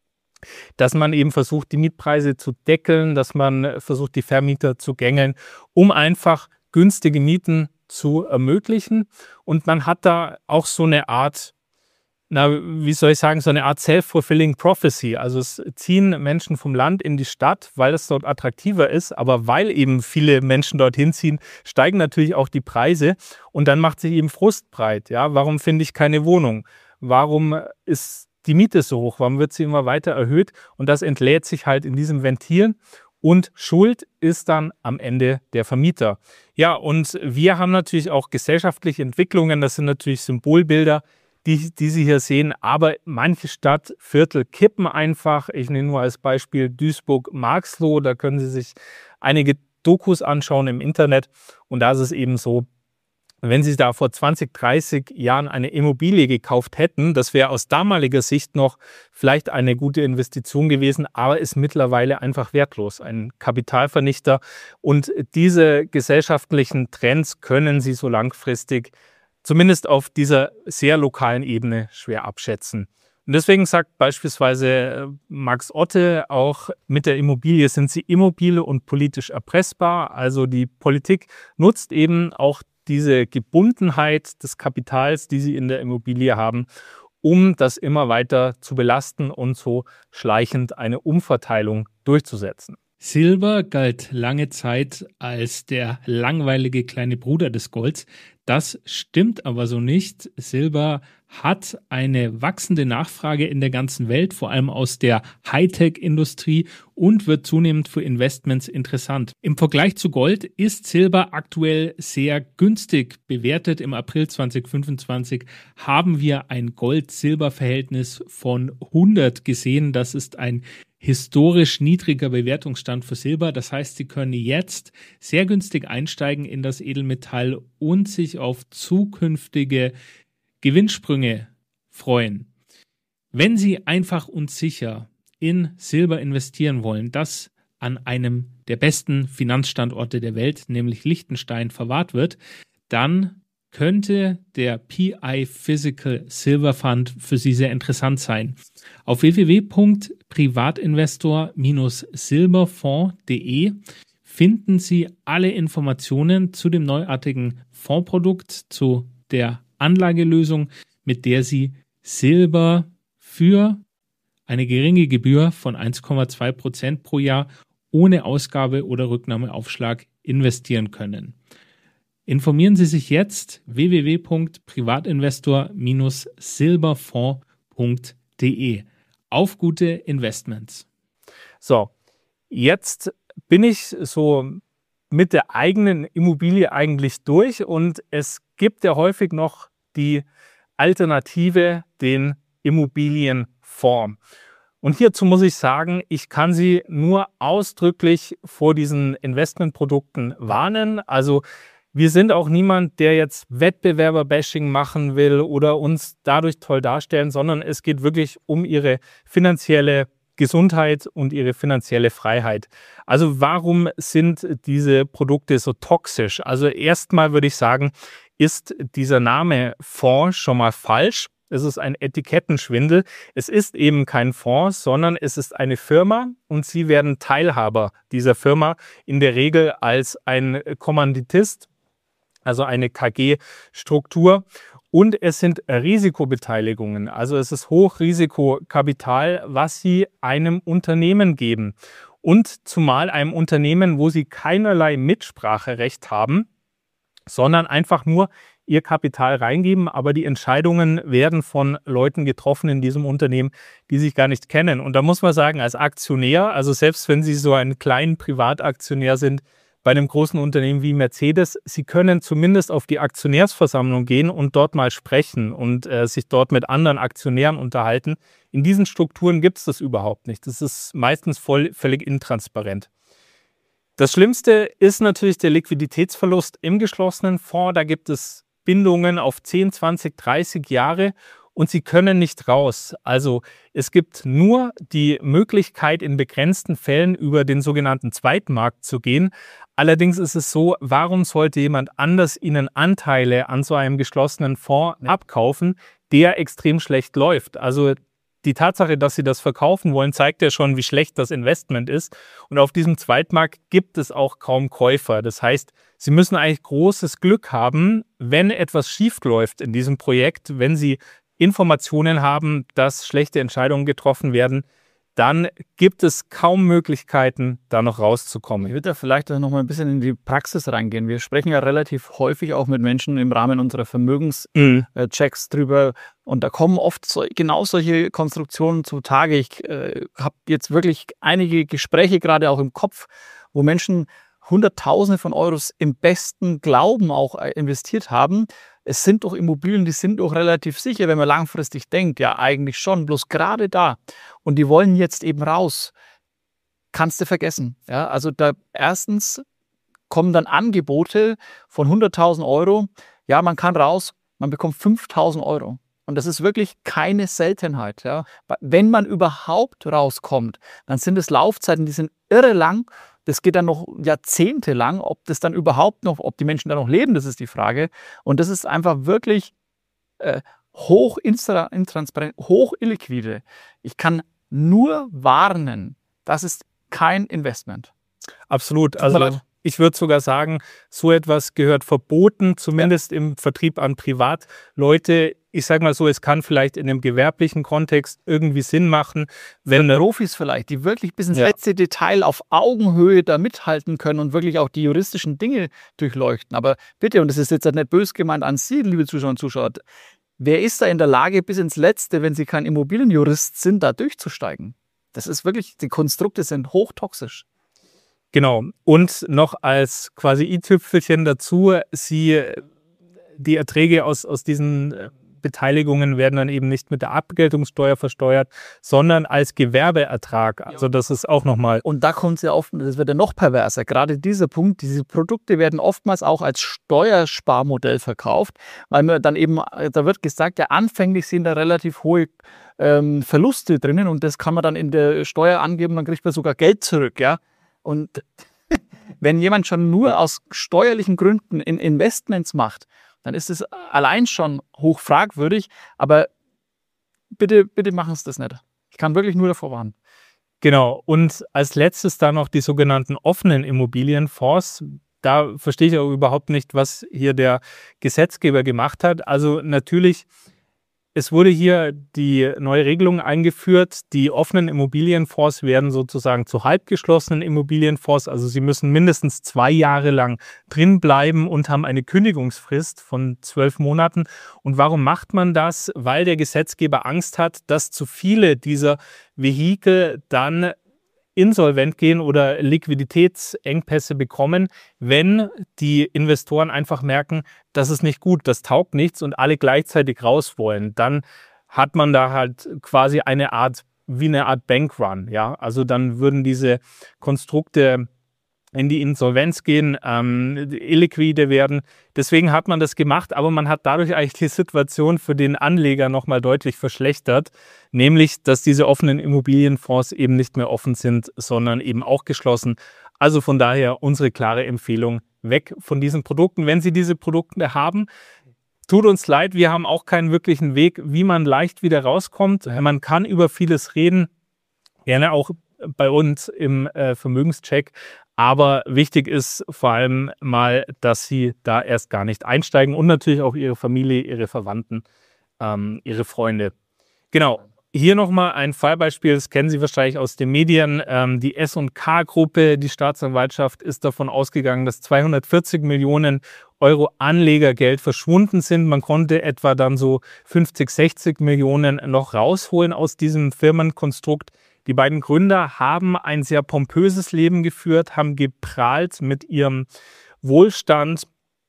dass man eben versucht, die Mietpreise zu deckeln, dass man versucht, die Vermieter zu gängeln, um einfach günstige Mieten zu ermöglichen. Und man hat da auch so eine Art, na, wie soll ich sagen, so eine Art self-fulfilling prophecy. Also es ziehen Menschen vom Land in die Stadt, weil es dort attraktiver ist. Aber weil eben viele Menschen dorthin ziehen, steigen natürlich auch die Preise. Und dann macht sich eben Frust breit. Ja? Warum finde ich keine Wohnung? Warum ist die Miete so hoch? Warum wird sie immer weiter erhöht? Und das entlädt sich halt in diesem Ventil. Und Schuld ist dann am Ende der Vermieter. Ja, und wir haben natürlich auch gesellschaftliche Entwicklungen. Das sind natürlich Symbolbilder, Die, die Sie hier sehen, aber manche Stadtviertel kippen einfach. Ich nehme nur als Beispiel Duisburg-Marxloh, da können Sie sich einige Dokus anschauen im Internet und da ist es eben so, wenn Sie da vor zwanzig, dreißig Jahren eine Immobilie gekauft hätten, das wäre aus damaliger Sicht noch vielleicht eine gute Investition gewesen, aber ist mittlerweile einfach wertlos, ein Kapitalvernichter und diese gesellschaftlichen Trends können Sie so langfristig zumindest auf dieser sehr lokalen Ebene schwer abschätzen. Und deswegen sagt beispielsweise Max Otte auch, mit der Immobilie sind sie immobile und politisch erpressbar. Also die Politik nutzt eben auch diese Gebundenheit des Kapitals, die sie in der Immobilie haben, um das immer weiter zu belasten und so schleichend eine Umverteilung durchzusetzen. Silber galt lange Zeit als der langweilige kleine Bruder des Golds. Das stimmt aber so nicht. Silber hat eine wachsende Nachfrage in der ganzen Welt, vor allem aus der Hightech-Industrie und wird zunehmend für Investments interessant. Im Vergleich zu Gold ist Silber aktuell sehr günstig bewertet. Im April zweitausendfünfundzwanzig haben wir ein Gold-Silber-Verhältnis von hundert gesehen. Das ist ein historisch niedriger Bewertungsstand für Silber. Das heißt, Sie können jetzt sehr günstig einsteigen in das Edelmetall und sich auf zukünftige Gewinnsprünge freuen. Wenn Sie einfach und sicher in Silber investieren wollen, das an einem der besten Finanzstandorte der Welt, nämlich Liechtenstein, verwahrt wird, dann könnte der P I Physical Silver Fund für Sie sehr interessant sein. Auf w w w punkt privatinvestor Bindestrich silberfonds punkt de finden Sie alle Informationen zu dem neuartigen Fondsprodukt, zu der Anlagelösung, mit der Sie Silber für eine geringe Gebühr von eins Komma zwei Prozent pro Jahr ohne Ausgabe oder Rücknahmeaufschlag investieren können. Informieren Sie sich jetzt w w w punkt privatinvestor Bindestrich silberfonds punkt de. Auf gute Investments. So, jetzt bin ich so mit der eigenen Immobilie eigentlich durch und es gibt ja häufig noch die Alternative, den Immobilienfonds. Und hierzu muss ich sagen, ich kann Sie nur ausdrücklich vor diesen Investmentprodukten warnen. Also Wir sind auch niemand, der jetzt Wettbewerber-Bashing machen will oder uns dadurch toll darstellen, sondern es geht wirklich um ihre finanzielle Gesundheit und ihre finanzielle Freiheit. Also warum sind diese Produkte so toxisch? Also erstmal würde ich sagen, ist dieser Name Fonds schon mal falsch. Es ist ein Etikettenschwindel. Es ist eben kein Fonds, sondern es ist eine Firma und Sie werden Teilhaber dieser Firma, in der Regel als ein Kommanditist, also eine K G-Struktur. Und es sind Risikobeteiligungen, also es ist Hochrisikokapital, was Sie einem Unternehmen geben. Und zumal einem Unternehmen, wo Sie keinerlei Mitspracherecht haben, sondern einfach nur ihr Kapital reingeben, aber die Entscheidungen werden von Leuten getroffen in diesem Unternehmen, die sich gar nicht kennen. Und da muss man sagen, als Aktionär, also selbst wenn Sie so ein kleiner Privataktionär sind, bei einem großen Unternehmen wie Mercedes, Sie können zumindest auf die Aktionärsversammlung gehen und dort mal sprechen und äh, sich dort mit anderen Aktionären unterhalten. In diesen Strukturen gibt es das überhaupt nicht. Das ist meistens voll, völlig intransparent. Das Schlimmste ist natürlich der Liquiditätsverlust im geschlossenen Fonds. Da gibt es Bindungen auf zehn, zwanzig, dreißig Jahre und Sie können nicht raus. Also es gibt nur die Möglichkeit, in begrenzten Fällen über den sogenannten Zweitmarkt zu gehen. Allerdings ist es so, warum sollte jemand anders Ihnen Anteile an so einem geschlossenen Fonds abkaufen, der extrem schlecht läuft? Also die Tatsache, dass Sie das verkaufen wollen, zeigt ja schon, wie schlecht das Investment ist. Und auf diesem Zweitmarkt gibt es auch kaum Käufer. Das heißt, Sie müssen eigentlich großes Glück haben, wenn etwas schief läuft in diesem Projekt, wenn Sie Informationen haben, dass schlechte Entscheidungen getroffen werden, dann gibt es kaum Möglichkeiten, da noch rauszukommen. Ich würde da vielleicht noch mal ein bisschen in die Praxis reingehen. Wir sprechen ja relativ häufig auch mit Menschen im Rahmen unserer Vermögenschecks mhm. drüber. Und da kommen oft so, genau solche Konstruktionen zutage. Ich äh, habe jetzt wirklich einige Gespräche gerade auch im Kopf, wo Menschen Hunderttausende von Euros im besten Glauben auch investiert haben. Es sind doch Immobilien, die sind doch relativ sicher, wenn man langfristig denkt. Ja, eigentlich schon, bloß gerade da. Und die wollen jetzt eben raus. Kannst du vergessen. Ja, also da erstens kommen dann Angebote von hunderttausend Euro. Ja, man kann raus, man bekommt fünftausend Euro. Und das ist wirklich keine Seltenheit. Ja. Wenn man überhaupt rauskommt, dann sind es Laufzeiten, die sind irre lang. Das geht dann noch Jahrzehnte lang. Ob das dann überhaupt noch, ob die Menschen da noch leben, das ist die Frage. Und das ist einfach wirklich äh, hoch intransparent, hoch illiquide. Ich kann nur warnen, das ist kein Investment. Absolut. Also ich würde sogar sagen, so etwas gehört verboten, zumindest ja. im Vertrieb an Privatleute. Ich sage mal so, es kann vielleicht in einem gewerblichen Kontext irgendwie Sinn machen, wenn Für Profis vielleicht, die wirklich bis ins ja. letzte Detail auf Augenhöhe da mithalten können und wirklich auch die juristischen Dinge durchleuchten. Aber bitte, und das ist jetzt nicht böse gemeint an Sie, liebe Zuschauer und Zuschauer, wer ist da in der Lage, bis ins Letzte, wenn Sie kein Immobilienjurist sind, da durchzusteigen? Das ist wirklich, die Konstrukte sind hochtoxisch. Genau. Und noch als quasi i-Tüpfelchen dazu, Sie, die Erträge aus, aus diesen Beteiligungen werden dann eben nicht mit der Abgeltungssteuer versteuert, sondern als Gewerbeertrag. Also das ist auch nochmal. Und da kommt es ja oft, das wird ja noch perverser. Gerade dieser Punkt, diese Produkte werden oftmals auch als Steuersparmodell verkauft, weil man dann eben, da wird gesagt, ja anfänglich sind da relativ hohe ähm, Verluste drinnen und das kann man dann in der Steuer angeben, dann kriegt man sogar Geld zurück, ja. Und wenn jemand schon nur aus steuerlichen Gründen in Investments macht, dann ist es allein schon hoch fragwürdig. Aber bitte, bitte machen Sie das nicht. Ich kann wirklich nur davor warnen. Genau. Und als letztes dann noch die sogenannten offenen Immobilienfonds. Da verstehe ich auch überhaupt nicht, was hier der Gesetzgeber gemacht hat. Also natürlich, es wurde hier die neue Regelung eingeführt. Die offenen Immobilienfonds werden sozusagen zu halbgeschlossenen Immobilienfonds. Also sie müssen mindestens zwei Jahre lang drin bleiben und haben eine Kündigungsfrist von zwölf Monaten. Und warum macht man das? Weil der Gesetzgeber Angst hat, dass zu viele dieser Vehikel dann insolvent gehen oder Liquiditätsengpässe bekommen, wenn die Investoren einfach merken, das ist nicht gut, das taugt nichts und alle gleichzeitig raus wollen. Dann hat man da halt quasi eine Art, wie eine Art Bankrun. Ja? Also dann würden diese Konstrukte in die Insolvenz gehen, ähm, illiquide werden. Deswegen hat man das gemacht, aber man hat dadurch eigentlich die Situation für den Anleger nochmal deutlich verschlechtert, nämlich, dass diese offenen Immobilienfonds eben nicht mehr offen sind, sondern eben auch geschlossen. Also von daher unsere klare Empfehlung, weg von diesen Produkten. Wenn Sie diese Produkte haben, tut uns leid, wir haben auch keinen wirklichen Weg, wie man leicht wieder rauskommt. Man kann über vieles reden, gerne auch bei uns im äh, Vermögenscheck. Aber wichtig ist vor allem mal, dass Sie da erst gar nicht einsteigen und natürlich auch Ihre Familie, Ihre Verwandten, ähm, Ihre Freunde. Genau. Hier nochmal ein Fallbeispiel, das kennen Sie wahrscheinlich aus den Medien. Ähm, die S und K-Gruppe, die Staatsanwaltschaft, ist davon ausgegangen, dass zweihundertvierzig Millionen Euro Anlegergeld verschwunden sind. Man konnte etwa dann so fünfzig, sechzig Millionen noch rausholen aus diesem Firmenkonstrukt. Die beiden Gründer haben ein sehr pompöses Leben geführt, haben geprahlt mit ihrem Wohlstand.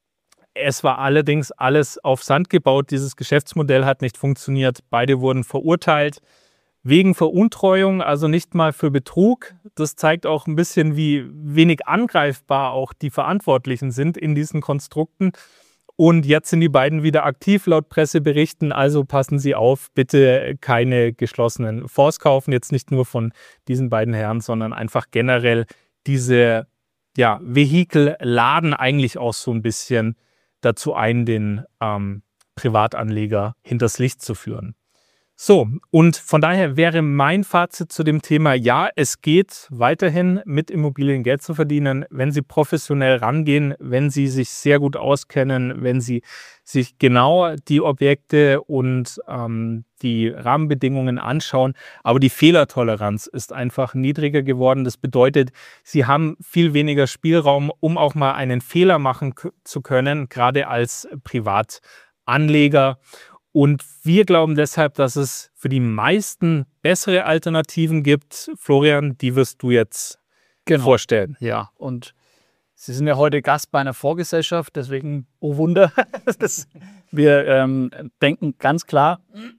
Es war allerdings alles auf Sand gebaut. Dieses Geschäftsmodell hat nicht funktioniert. Beide wurden verurteilt wegen Veruntreuung, also nicht mal für Betrug. Das zeigt auch ein bisschen, wie wenig angreifbar auch die Verantwortlichen sind in diesen Konstrukten. Und jetzt sind die beiden wieder aktiv laut Presseberichten. Also passen Sie auf, bitte keine geschlossenen Fonds kaufen. Jetzt nicht nur von diesen beiden Herren, sondern einfach generell diese ja, Vehikel laden eigentlich auch so ein bisschen dazu ein, den ähm, Privatanleger hinters Licht zu führen. So, und von daher wäre mein Fazit zu dem Thema, ja, es geht weiterhin mit Immobilien Geld zu verdienen, wenn Sie professionell rangehen, wenn Sie sich sehr gut auskennen, wenn Sie sich genau die Objekte und ähm, die Rahmenbedingungen anschauen. Aber die Fehlertoleranz ist einfach niedriger geworden. Das bedeutet, Sie haben viel weniger Spielraum, um auch mal einen Fehler machen k- zu können, gerade als Privatanleger. Und wir glauben deshalb, dass es für die meisten bessere Alternativen gibt. Florian, die wirst du jetzt genau vorstellen. Ja, und Sie sind ja heute Gast bei einer Vorgesellschaft, deswegen, oh Wunder, das, wir ähm, denken ganz klar,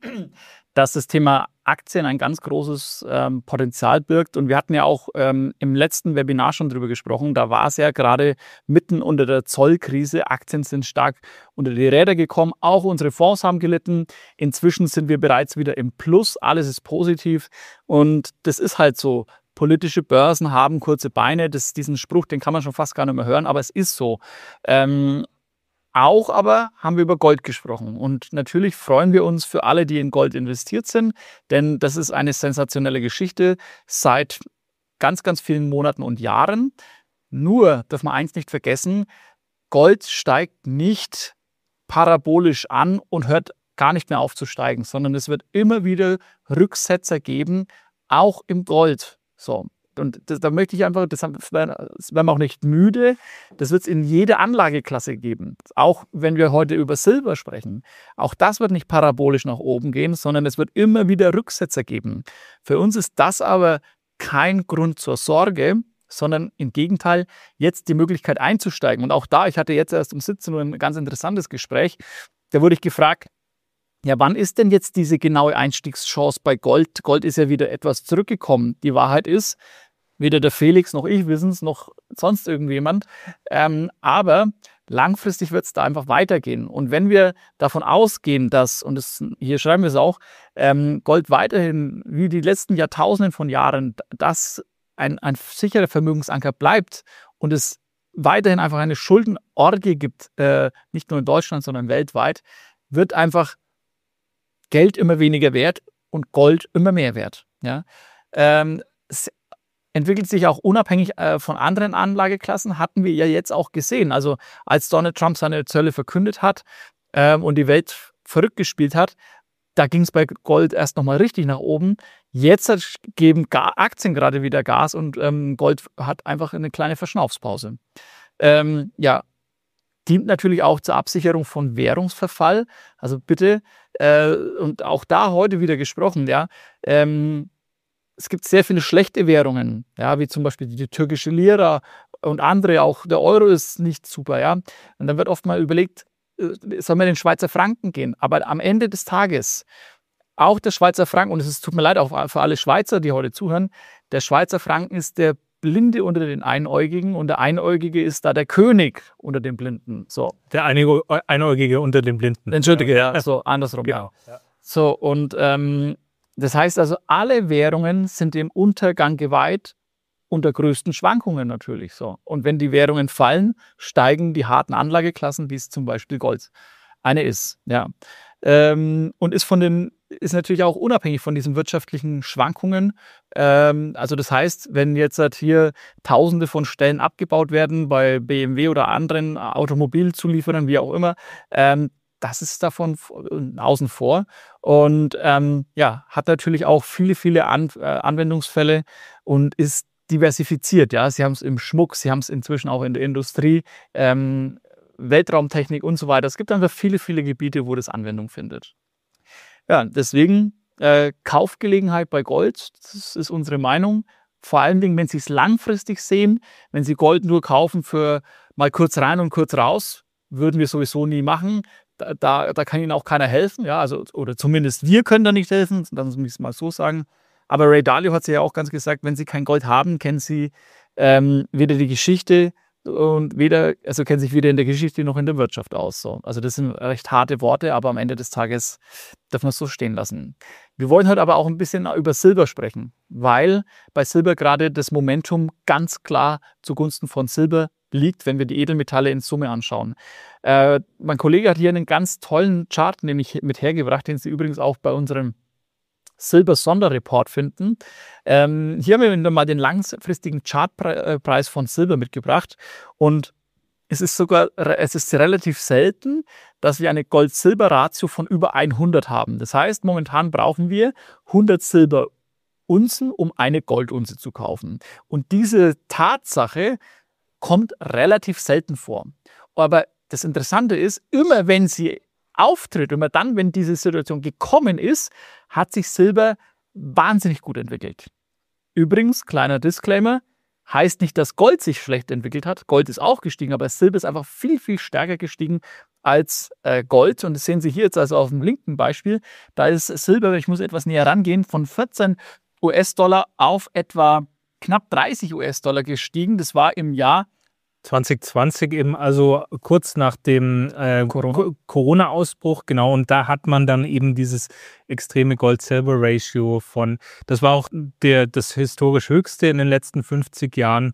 dass das Thema Aktien ein ganz großes ähm, Potenzial birgt. Und wir hatten ja auch ähm, im letzten Webinar schon drüber gesprochen. Da war es ja gerade mitten unter der Zollkrise. Aktien sind stark unter die Räder gekommen. Auch unsere Fonds haben gelitten. Inzwischen sind wir bereits wieder im Plus. Alles ist positiv. Und das ist halt so. Politische Börsen haben kurze Beine. Das, diesen Spruch, den kann man schon fast gar nicht mehr hören. Aber es ist so. Ähm, Auch aber haben wir über Gold gesprochen. Und natürlich freuen wir uns für alle, die in Gold investiert sind, denn das ist eine sensationelle Geschichte seit ganz, ganz vielen Monaten und Jahren. Nur darf man eins nicht vergessen, Gold steigt nicht parabolisch an und hört gar nicht mehr auf zu steigen, sondern es wird immer wieder Rücksetzer geben, auch im Gold. So. Und das, da möchte ich einfach, das werden wir auch nicht müde, das wird es in jeder Anlageklasse geben. Auch wenn wir heute über Silber sprechen. Auch das wird nicht parabolisch nach oben gehen, sondern es wird immer wieder Rücksetzer geben. Für uns ist das aber kein Grund zur Sorge, sondern im Gegenteil, jetzt die Möglichkeit einzusteigen. Und auch da, ich hatte jetzt erst um siebzehn Uhr ein ganz interessantes Gespräch, da wurde ich gefragt, ja, wann ist denn jetzt diese genaue Einstiegschance bei Gold? Gold ist ja wieder etwas zurückgekommen. Die Wahrheit ist, weder der Felix noch ich wissen es, noch sonst irgendjemand. Ähm, aber langfristig wird es da einfach weitergehen. Und wenn wir davon ausgehen, dass, und das, hier schreiben wir es auch, ähm, Gold weiterhin wie die letzten Jahrtausenden von Jahren, dass ein, ein sicherer Vermögensanker bleibt und es weiterhin einfach eine Schuldenorgie gibt, äh, nicht nur in Deutschland, sondern weltweit, wird einfach Geld immer weniger wert und Gold immer mehr wert. Ja? Ähm, es entwickelt sich auch unabhängig äh, von anderen Anlageklassen, hatten wir ja jetzt auch gesehen. Also als Donald Trump seine Zölle verkündet hat ähm, und die Welt verrückt gespielt hat, da ging es bei Gold erst nochmal richtig nach oben. Jetzt geben Aktien gerade wieder Gas und ähm, Gold hat einfach eine kleine Verschnaufspause. Ähm, ja, dient natürlich auch zur Absicherung von Währungsverfall. Also bitte, äh, und auch da heute wieder gesprochen, ja, ähm, es gibt sehr viele schlechte Währungen, ja, wie zum Beispiel die türkische Lira und andere, auch der Euro ist nicht super, ja. Und dann wird oft mal überlegt, soll man in den Schweizer Franken gehen? Aber am Ende des Tages, auch der Schweizer Franken, und es ist, tut mir leid auch für alle Schweizer, die heute zuhören, der Schweizer Franken ist der Blinde unter den Einäugigen und der Einäugige ist da der König unter den Blinden. So. Der Einäugige unter den Blinden. Entschuldige, ja, so andersrum. Genau. Ja. So, und ähm, das heißt also, alle Währungen sind dem Untergang geweiht, unter größten Schwankungen natürlich so. Und wenn die Währungen fallen, steigen die harten Anlageklassen, wie es zum Beispiel Gold eine ist. Ja. Ähm, und ist von den ist natürlich auch unabhängig von diesen wirtschaftlichen Schwankungen. Ähm, also das heißt, wenn jetzt halt hier Tausende von Stellen abgebaut werden bei B M W oder anderen Automobilzulieferern, wie auch immer, ähm, das ist davon außen vor und ähm, ja, hat natürlich auch viele, viele An äh, Anwendungsfälle und ist diversifiziert. Ja, sie haben es im Schmuck, sie haben es inzwischen auch in der Industrie, ähm, Weltraumtechnik und so weiter. Es gibt einfach viele, viele Gebiete, wo das Anwendung findet. Ja, deswegen äh, Kaufgelegenheit bei Gold, das ist unsere Meinung. Vor allen Dingen, wenn Sie es langfristig sehen, wenn Sie Gold nur kaufen für mal kurz rein und kurz raus, würden wir sowieso nie machen. Da, da, da kann Ihnen auch keiner helfen, ja, also, oder zumindest wir können da nicht helfen, dann muss ich es mal so sagen. Aber Ray Dalio hat ja auch ganz gesagt, wenn Sie kein Gold haben, kennen Sie ähm, weder die Geschichte und weder, also kennen sich weder in der Geschichte noch in der Wirtschaft aus. So. Also das sind recht harte Worte, aber am Ende des Tages darf man es so stehen lassen. Wir wollen heute aber auch ein bisschen über Silber sprechen, weil bei Silber gerade das Momentum ganz klar zugunsten von Silber liegt, wenn wir die Edelmetalle in Summe anschauen. Äh, mein Kollege hat hier einen ganz tollen Chart nämlich mit hergebracht, den Sie übrigens auch bei unserem Silber-Sonderreport finden. Ähm, hier haben wir mal den langfristigen Chartpreis von Silber mitgebracht und es ist sogar, es ist relativ selten, dass wir eine Gold-Silber-Ratio von über hundert haben. Das heißt, momentan brauchen wir hundert Silberunzen, um eine Goldunze zu kaufen. Und diese Tatsache kommt relativ selten vor. Aber das Interessante ist, immer wenn sie auftritt, immer dann, wenn diese Situation gekommen ist, hat sich Silber wahnsinnig gut entwickelt. Übrigens, kleiner Disclaimer, heißt nicht, dass Gold sich schlecht entwickelt hat. Gold ist auch gestiegen, aber Silber ist einfach viel, viel stärker gestiegen als äh, Gold. Und das sehen Sie hier jetzt also auf dem linken Beispiel. Da ist Silber, ich muss etwas näher rangehen, von vierzehn US-Dollar auf etwa knapp dreißig US-Dollar gestiegen. Das war im Jahr zwanzig zwanzig eben, also kurz nach dem äh, Corona. Corona-Ausbruch, genau, und da hat man dann eben dieses extreme Gold-Silber-Ratio von, das war auch der, das historisch höchste in den letzten fünfzig Jahren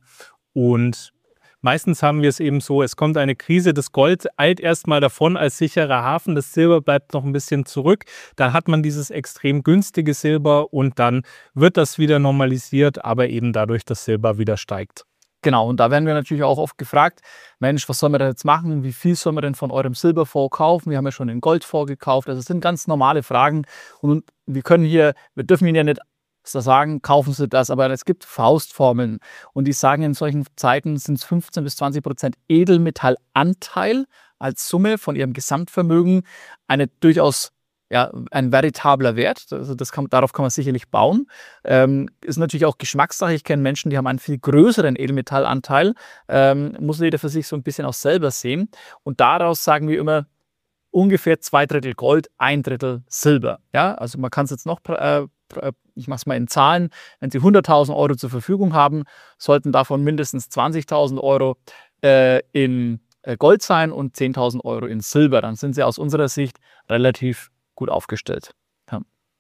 und meistens haben wir es eben so, es kommt eine Krise, das Gold eilt erstmal davon als sicherer Hafen, das Silber bleibt noch ein bisschen zurück, dann hat man dieses extrem günstige Silber und dann wird das wieder normalisiert, aber eben dadurch, dass Silber wieder steigt. Genau, und da werden wir natürlich auch oft gefragt, Mensch, was sollen wir denn jetzt machen? Wie viel sollen wir denn von eurem Silberfonds kaufen? Wir haben ja schon den Goldfonds gekauft. Also das sind ganz normale Fragen. Und wir können hier, wir dürfen Ihnen ja nicht sagen, kaufen Sie das, aber es gibt Faustformeln. Und die sagen, in solchen Zeiten sind es fünfzehn bis zwanzig Prozent Edelmetallanteil als Summe von Ihrem Gesamtvermögen eine durchaus ja, ein veritabler Wert, also das kann, darauf kann man sicherlich bauen. Ähm, ist natürlich auch Geschmackssache. Ich kenne Menschen, die haben einen viel größeren Edelmetallanteil. Ähm, muss jeder für sich so ein bisschen auch selber sehen. Und daraus sagen wir immer ungefähr zwei Drittel Gold, ein Drittel Silber. Ja, also man kann es jetzt noch, äh, ich mache es mal in Zahlen, wenn Sie hunderttausend Euro zur Verfügung haben, sollten davon mindestens zwanzigtausend Euro äh, in Gold sein und zehntausend Euro in Silber. Dann sind Sie aus unserer Sicht relativ gut aufgestellt. Ja.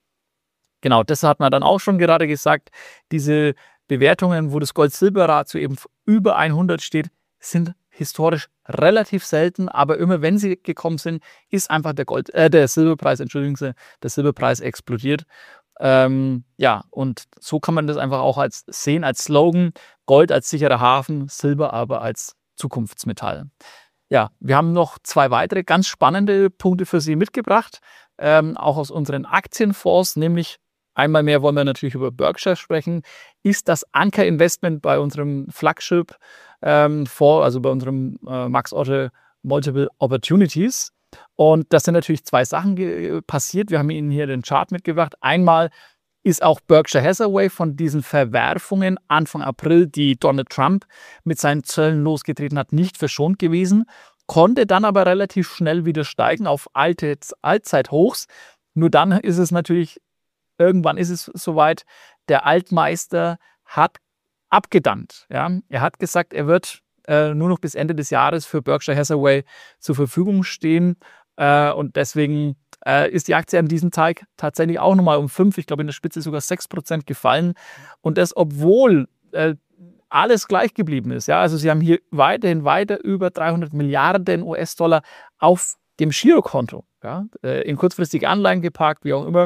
Genau, das hat man dann auch schon gerade gesagt. Diese Bewertungen, wo das Gold-Silber-Ratio eben über hundert steht, sind historisch relativ selten, aber immer wenn sie gekommen sind, ist einfach der Gold, äh, der Silberpreis, entschuldigen Sie, der Silberpreis explodiert. Ähm, ja, und so kann man das einfach auch als sehen, als Slogan, Gold als sicherer Hafen, Silber aber als Zukunftsmetall. Ja, wir haben noch zwei weitere ganz spannende Punkte für Sie mitgebracht, ähm, auch aus unseren Aktienfonds, nämlich einmal mehr wollen wir natürlich über Berkshire sprechen, ist das Anker-Investment bei unserem Flagship ähm, Fonds, also bei unserem äh, Max Otte Multiple Opportunities. Und das sind natürlich zwei Sachen passiert. Wir haben Ihnen hier den Chart mitgebracht. Einmal ist auch Berkshire Hathaway von diesen Verwerfungen Anfang April, die Donald Trump mit seinen Zöllen losgetreten hat, nicht verschont gewesen, konnte dann aber relativ schnell wieder steigen auf alte Allzeithochs. Nur dann ist es natürlich, irgendwann ist es soweit, der Altmeister hat abgedankt. Ja? Er hat gesagt, er wird äh, nur noch bis Ende des Jahres für Berkshire Hathaway zur Verfügung stehen. Äh, und deswegen äh, ist die Aktie an diesem Tag tatsächlich auch nochmal um fünf, ich glaube in der Spitze sogar sechs Prozent gefallen. Und das, obwohl äh, alles gleich geblieben ist. Ja? Also sie haben hier weiterhin weiter über dreihundert Milliarden U S-Dollar auf dem Girokonto, ja? äh, in kurzfristige Anleihen geparkt, wie auch immer.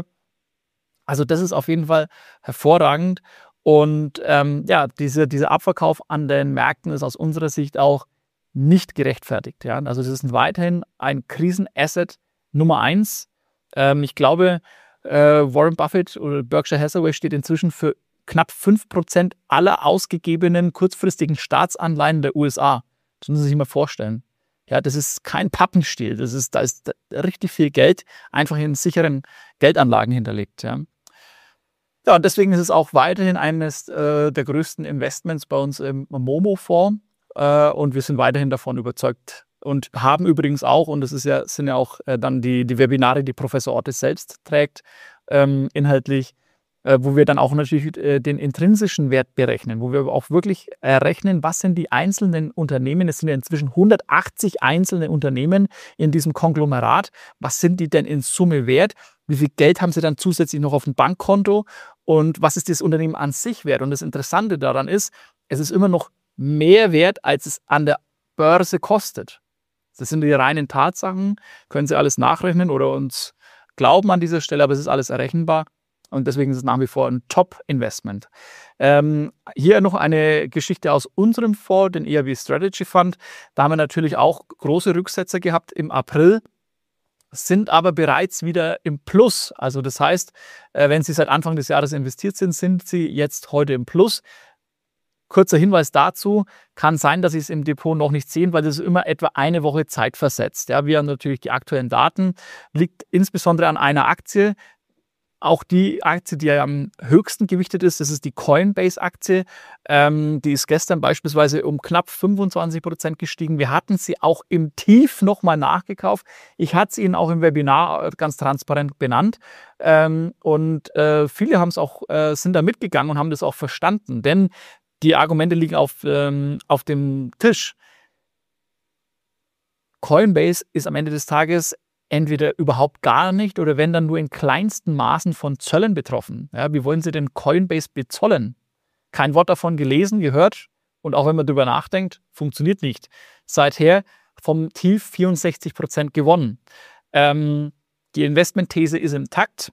Also das ist auf jeden Fall hervorragend. Und ähm, ja, diese, dieser Abverkauf an den Märkten ist aus unserer Sicht auch nicht gerechtfertigt. Ja? Also das ist weiterhin ein Krisenasset Nummer eins. Ähm, ich glaube, äh, Warren Buffett oder Berkshire Hathaway steht inzwischen für knapp fünf Prozent aller ausgegebenen kurzfristigen Staatsanleihen der U S A. Das müssen Sie sich mal vorstellen. Ja, das ist kein Pappenstiel. Das ist, da ist richtig viel Geld einfach in sicheren Geldanlagen hinterlegt. Ja. Ja, und deswegen ist es auch weiterhin eines äh, der größten Investments bei uns im Momo-Fonds. Äh, und wir sind weiterhin davon überzeugt und haben übrigens auch, und das ist ja, sind ja auch äh, dann die, die Webinare, die Professor Ortiz selbst trägt, ähm, inhaltlich, äh, wo wir dann auch natürlich äh, den intrinsischen Wert berechnen, wo wir auch wirklich errechnen, was sind die einzelnen Unternehmen, es sind ja inzwischen hundertachtzig einzelne Unternehmen in diesem Konglomerat, was sind die denn in Summe wert? Wie viel Geld haben sie dann zusätzlich noch auf dem Bankkonto und was ist das Unternehmen an sich wert? Und das Interessante daran ist, es ist immer noch mehr wert, als es an der Börse kostet. Das sind die reinen Tatsachen, können Sie alles nachrechnen oder uns glauben an dieser Stelle, aber es ist alles errechenbar und deswegen ist es nach wie vor ein Top-Investment. Ähm, hier noch eine Geschichte aus unserem Fonds, den E R W Strategy Fund. Da haben wir natürlich auch große Rücksetzer gehabt im April, sind aber bereits wieder im Plus. Also das heißt, wenn Sie seit Anfang des Jahres investiert sind, sind Sie jetzt heute im Plus. Kurzer Hinweis dazu, kann sein, dass Sie es im Depot noch nicht sehen, weil das ist immer etwa eine Woche Zeit versetzt. Ja, wir haben natürlich die aktuellen Daten, liegt insbesondere an einer Aktie. Auch die Aktie, die am höchsten gewichtet ist, das ist die Coinbase-Aktie. Ähm, die ist gestern beispielsweise um knapp fünfundzwanzig Prozent gestiegen. Wir hatten sie auch im Tief nochmal nachgekauft. Ich hatte sie Ihnen auch im Webinar ganz transparent benannt. Ähm, und äh, viele haben es auch, äh, sind da mitgegangen und haben das auch verstanden. Denn die Argumente liegen auf, ähm, auf dem Tisch. Coinbase ist am Ende des Tages entweder überhaupt gar nicht oder wenn dann nur in kleinsten Maßen von Zöllen betroffen. Ja, wie wollen Sie denn Coinbase bezollen? Kein Wort davon gelesen, gehört und auch wenn man darüber nachdenkt, funktioniert nicht. Seither vom Tief vierundsechzig Prozent gewonnen. Ähm, die Investmentthese ist im Takt.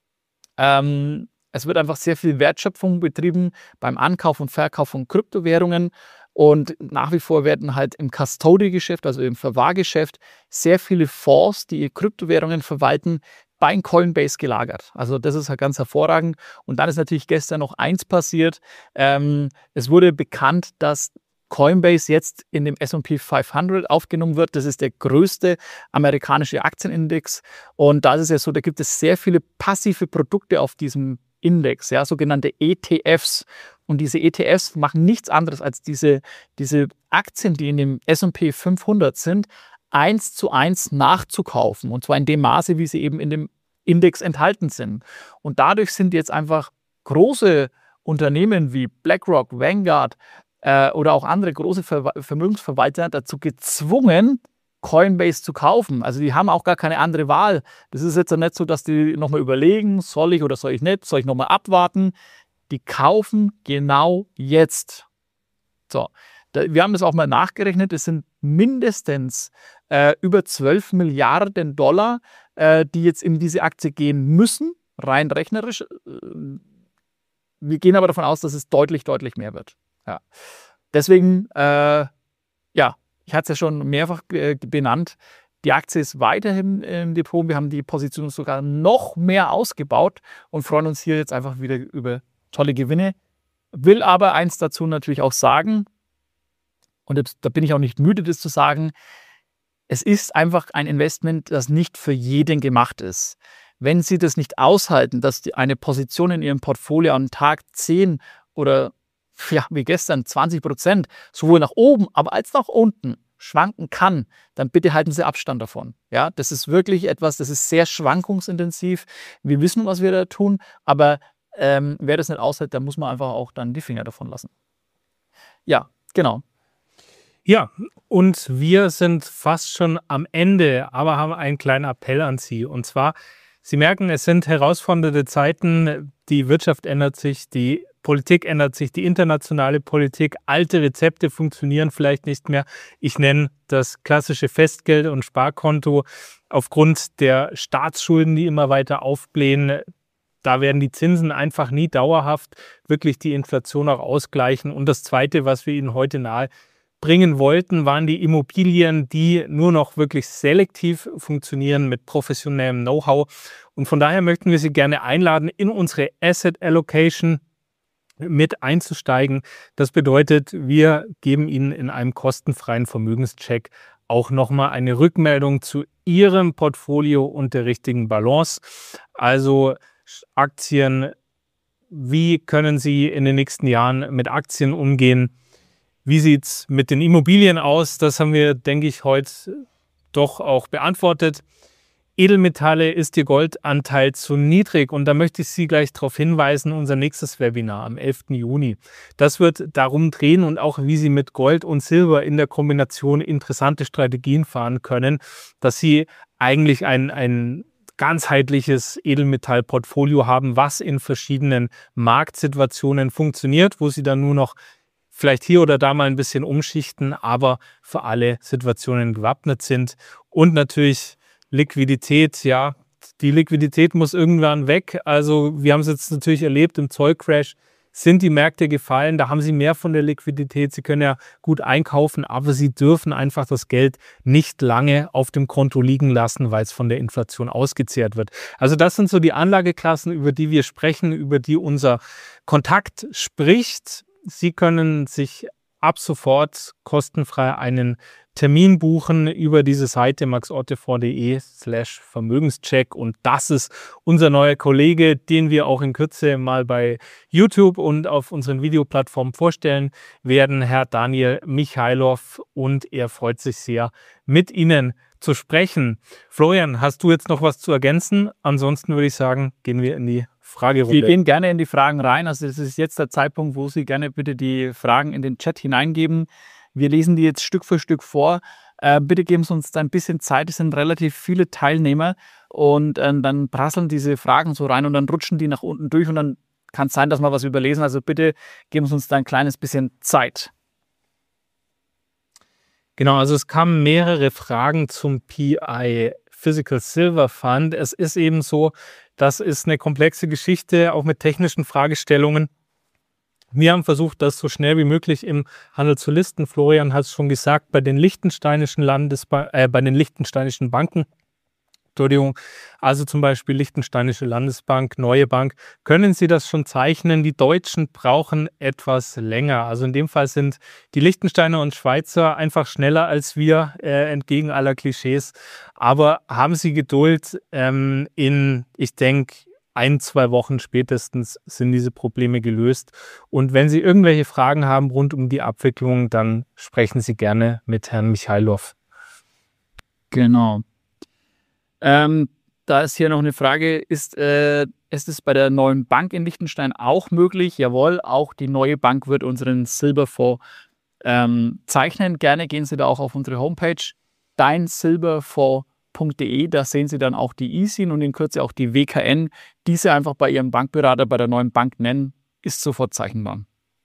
Ähm, es wird einfach sehr viel Wertschöpfung betrieben beim Ankauf und Verkauf von Kryptowährungen. Und nach wie vor werden halt im Custody-Geschäft, also im Verwahrgeschäft, sehr viele Fonds, die Kryptowährungen verwalten, bei Coinbase gelagert. Also das ist halt ganz hervorragend. Und dann ist natürlich gestern noch eins passiert. Ähm, es wurde bekannt, dass Coinbase jetzt in dem S und P fünfhundert aufgenommen wird. Das ist der größte amerikanische Aktienindex. Und da ist es ja so, da gibt es sehr viele passive Produkte auf diesem Index, ja, sogenannte E T Fs. Und diese E T Fs machen nichts anderes als diese, diese Aktien, die in dem S und P fünfhundert sind, eins zu eins nachzukaufen. Und zwar in dem Maße, wie sie eben in dem Index enthalten sind. Und dadurch sind jetzt einfach große Unternehmen wie BlackRock, Vanguard äh, oder auch andere große Ver- Vermögensverwalter dazu gezwungen, Coinbase zu kaufen. Also die haben auch gar keine andere Wahl. Das ist jetzt ja nicht so, dass die nochmal überlegen, soll ich oder soll ich nicht, soll ich nochmal abwarten. Die kaufen genau jetzt. So, da, wir haben das auch mal nachgerechnet. Es sind mindestens äh, über zwölf Milliarden Dollar, äh, die jetzt in diese Aktie gehen müssen, rein rechnerisch. Wir gehen aber davon aus, dass es deutlich, deutlich mehr wird. Ja. Deswegen, äh, ja, ich hatte es ja schon mehrfach äh, benannt, die Aktie ist weiterhin im Depot. Wir haben die Position sogar noch mehr ausgebaut und freuen uns hier jetzt einfach wieder über tolle Gewinne. Will aber eins dazu natürlich auch sagen, und das, da bin ich auch nicht müde, das zu sagen, es ist einfach ein Investment, das nicht für jeden gemacht ist. Wenn Sie das nicht aushalten, dass die, eine Position in Ihrem Portfolio am Tag zehn oder ja, wie gestern zwanzig Prozent sowohl nach oben, aber als nach unten schwanken kann, dann bitte halten Sie Abstand davon. Ja, das ist wirklich etwas, das ist sehr schwankungsintensiv. Wir wissen, was wir da tun, aber ähm, wer das nicht aushält, da muss man einfach auch dann die Finger davon lassen. Ja, genau. Ja, und wir sind fast schon am Ende, aber haben einen kleinen Appell an Sie. Und zwar, Sie merken, es sind herausfordernde Zeiten, die Wirtschaft ändert sich, die Politik ändert sich, die internationale Politik, alte Rezepte funktionieren vielleicht nicht mehr. Ich nenne das klassische Festgeld- und Sparkonto aufgrund der Staatsschulden, die immer weiter aufblähen. Da werden die Zinsen einfach nie dauerhaft wirklich die Inflation auch ausgleichen. Und das Zweite, was wir Ihnen heute nahe bringen wollten, waren die Immobilien, die nur noch wirklich selektiv funktionieren mit professionellem Know-how. Und von daher möchten wir Sie gerne einladen, in unsere Asset Allocation mit einzusteigen. Das bedeutet, wir geben Ihnen in einem kostenfreien Vermögenscheck auch nochmal eine Rückmeldung zu Ihrem Portfolio und der richtigen Balance. Also Aktien, wie können Sie in den nächsten Jahren mit Aktien umgehen? Wie sieht es mit den Immobilien aus? Das haben wir, denke ich, heute doch auch beantwortet. Edelmetalle, ist Ihr Goldanteil zu niedrig? Und da möchte ich Sie gleich darauf hinweisen, unser nächstes Webinar am elften Juni. Das wird darum drehen und auch, wie Sie mit Gold und Silber in der Kombination interessante Strategien fahren können, dass Sie eigentlich ein, ein ganzheitliches Edelmetallportfolio haben, was in verschiedenen Marktsituationen funktioniert, wo Sie dann nur noch vielleicht hier oder da mal ein bisschen umschichten, aber für alle Situationen gewappnet sind. Und natürlich Liquidität, ja, die Liquidität muss irgendwann weg. Also wir haben es jetzt natürlich erlebt, im Zollcrash sind die Märkte gefallen, da haben Sie mehr von der Liquidität. Sie können ja gut einkaufen, aber Sie dürfen einfach das Geld nicht lange auf dem Konto liegen lassen, weil es von der Inflation ausgezehrt wird. Also das sind so die Anlageklassen, über die wir sprechen, über die unser Kontakt spricht. Sie können sich ab sofort kostenfrei einen Termin buchen über diese Seite maxottefond.de slash Vermögenscheck. Und das ist unser neuer Kollege, den wir auch in Kürze mal bei YouTube und auf unseren Videoplattformen vorstellen werden, Herr Daniel Michailov. Und er freut sich sehr, mit Ihnen zu sprechen. Florian, hast du jetzt noch was zu ergänzen? Ansonsten würde ich sagen, gehen wir in die Fragerunde. Wir gehen gerne in die Fragen rein. Also es ist jetzt der Zeitpunkt, wo Sie gerne bitte die Fragen in den Chat hineingeben. Wir lesen die jetzt Stück für Stück vor. Äh, bitte geben Sie uns da ein bisschen Zeit. Es sind relativ viele Teilnehmer und äh, dann prasseln diese Fragen so rein und dann rutschen die nach unten durch und dann kann es sein, dass wir was überlesen. Also bitte geben Sie uns da ein kleines bisschen Zeit. Genau, also es kamen mehrere Fragen zum P I Physical Silver Fund. Es ist eben so, das ist eine komplexe Geschichte, auch mit technischen Fragestellungen. Wir haben versucht, das so schnell wie möglich im Handel zu listen. Florian hat es schon gesagt, bei den liechtensteinischen Landesba- äh, bei den liechtensteinischen Banken, Entschuldigung, also zum Beispiel Liechtensteinische Landesbank, Neue Bank, können Sie das schon zeichnen. Die Deutschen brauchen etwas länger. Also in dem Fall sind die Liechtensteiner und Schweizer einfach schneller als wir, äh, entgegen aller Klischees. Aber haben Sie Geduld, ähm, in, ich denke, ein, zwei Wochen spätestens sind diese Probleme gelöst. Und wenn Sie irgendwelche Fragen haben rund um die Abwicklung, dann sprechen Sie gerne mit Herrn Michailov. Genau. Ähm, da ist hier noch eine Frage, ist, äh, ist es bei der neuen Bank in Liechtenstein auch möglich? Jawohl, auch die neue Bank wird unseren Silberfonds ähm, zeichnen. Gerne gehen Sie da auch auf unsere Homepage dein silberfonds punkt de. Da sehen Sie dann auch die I S I N und in Kürze auch die W K N. Diese einfach bei Ihrem Bankberater bei der neuen Bank nennen, ist sofort zeichnbar.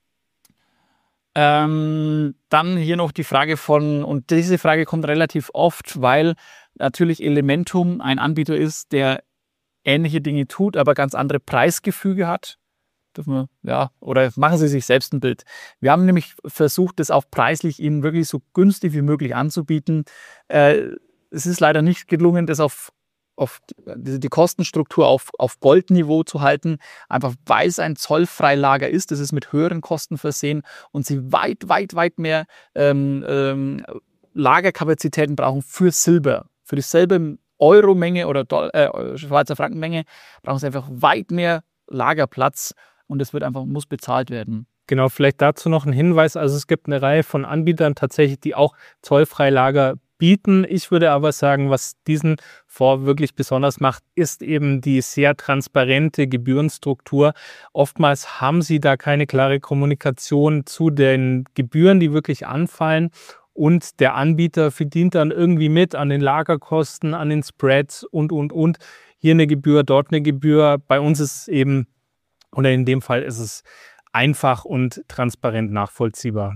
Ähm, dann hier noch die Frage von, und diese Frage kommt relativ oft, weil natürlich Elementum ein Anbieter ist, der ähnliche Dinge tut, aber ganz andere Preisgefüge hat. Dürfen wir, ja, oder machen Sie sich selbst ein Bild. Wir haben nämlich versucht, das auch preislich Ihnen wirklich so günstig wie möglich anzubieten. Äh, es ist leider nicht gelungen, das auf, auf die, die Kostenstruktur auf, auf Goldniveau zu halten, einfach weil es ein Zollfreilager ist. Das ist mit höheren Kosten versehen und Sie weit, weit, weit mehr ähm, ähm, Lagerkapazitäten brauchen für Silber. Für dieselbe Euro-Menge oder Doll- äh, Schweizer Frankenmenge brauchen Sie einfach weit mehr Lagerplatz und das wird einfach, muss bezahlt werden. Genau, vielleicht dazu noch ein Hinweis. Also es gibt eine Reihe von Anbietern tatsächlich, die auch Zollfreilager bieten. Ich würde aber sagen, was diesen Fonds wirklich besonders macht, ist eben die sehr transparente Gebührenstruktur. Oftmals haben Sie da keine klare Kommunikation zu den Gebühren, die wirklich anfallen. Und der Anbieter verdient dann irgendwie mit an den Lagerkosten, an den Spreads und, und, und. Hier eine Gebühr, dort eine Gebühr. Bei uns ist es eben, oder in dem Fall ist es einfach und transparent nachvollziehbar.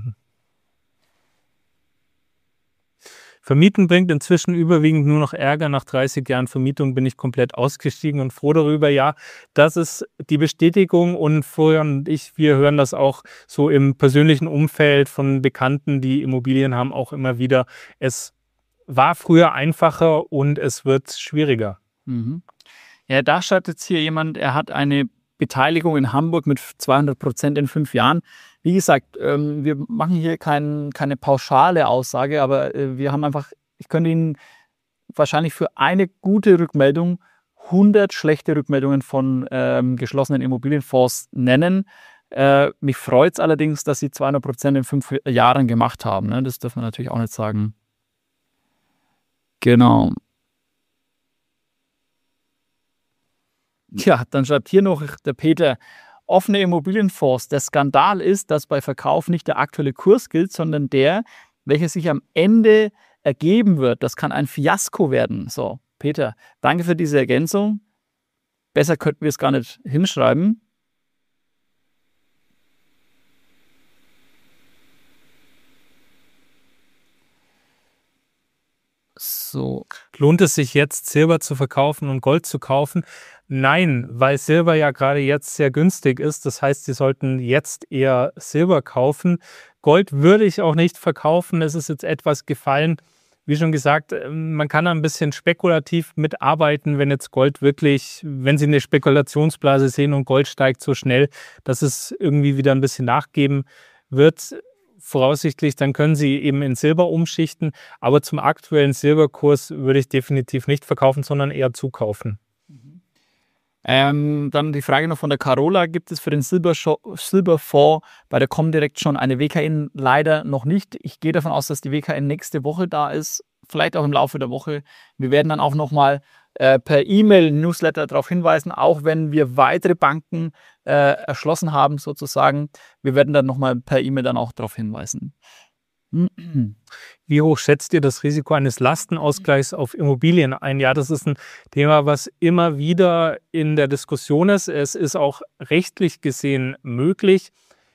Vermieten bringt inzwischen überwiegend nur noch Ärger. Nach dreißig Jahren Vermietung bin ich komplett ausgestiegen und froh darüber. Ja, das ist die Bestätigung und Florian und ich, wir hören das auch so im persönlichen Umfeld von Bekannten, die Immobilien haben, auch immer wieder. Es war früher einfacher und es wird schwieriger. Mhm. Ja, da schreibt jetzt hier jemand, er hat eine Beteiligung in Hamburg mit zweihundert Prozent in fünf Jahren. Wie gesagt, ähm, wir machen hier kein, keine pauschale Aussage, aber äh, wir haben einfach, ich könnte Ihnen wahrscheinlich für eine gute Rückmeldung hundert schlechte Rückmeldungen von ähm, geschlossenen Immobilienfonds nennen. Äh, mich freut es allerdings, dass Sie zweihundert Prozent in fünf Jahren gemacht haben. Ne? Das dürfen wir natürlich auch nicht sagen. Genau. Ja, dann schreibt hier noch der Peter, offene Immobilienfonds. Der Skandal ist, dass bei Verkauf nicht der aktuelle Kurs gilt, sondern der, welcher sich am Ende ergeben wird. Das kann ein Fiasko werden. So, Peter, danke für diese Ergänzung. Besser könnten wir es gar nicht hinschreiben. So. Lohnt es sich jetzt, Silber zu verkaufen und Gold zu kaufen? Nein, weil Silber ja gerade jetzt sehr günstig ist. Das heißt, Sie sollten jetzt eher Silber kaufen. Gold würde ich auch nicht verkaufen. Es ist jetzt etwas gefallen. Wie schon gesagt, man kann da ein bisschen spekulativ mitarbeiten, wenn jetzt Gold wirklich, wenn Sie eine Spekulationsblase sehen und Gold steigt so schnell, dass es irgendwie wieder ein bisschen nachgeben wird. Voraussichtlich, dann können Sie eben in Silber umschichten. Aber zum aktuellen Silberkurs würde ich definitiv nicht verkaufen, sondern eher zukaufen. Ähm, dann die Frage noch von der Carola, gibt es für den Silberfonds bei der Comdirect schon eine W K N? Leider noch nicht. Ich gehe davon aus, dass die W K N nächste Woche da ist, vielleicht auch im Laufe der Woche. Wir werden dann auch nochmal äh, per E-Mail, Newsletter darauf hinweisen, auch wenn wir weitere Banken äh, erschlossen haben sozusagen. Wir werden dann nochmal per E-Mail dann auch darauf hinweisen. Wie hoch schätzt ihr das Risiko eines Lastenausgleichs auf Immobilien ein? Ja, das ist ein Thema, was immer wieder in der Diskussion ist. Es ist auch rechtlich gesehen möglich.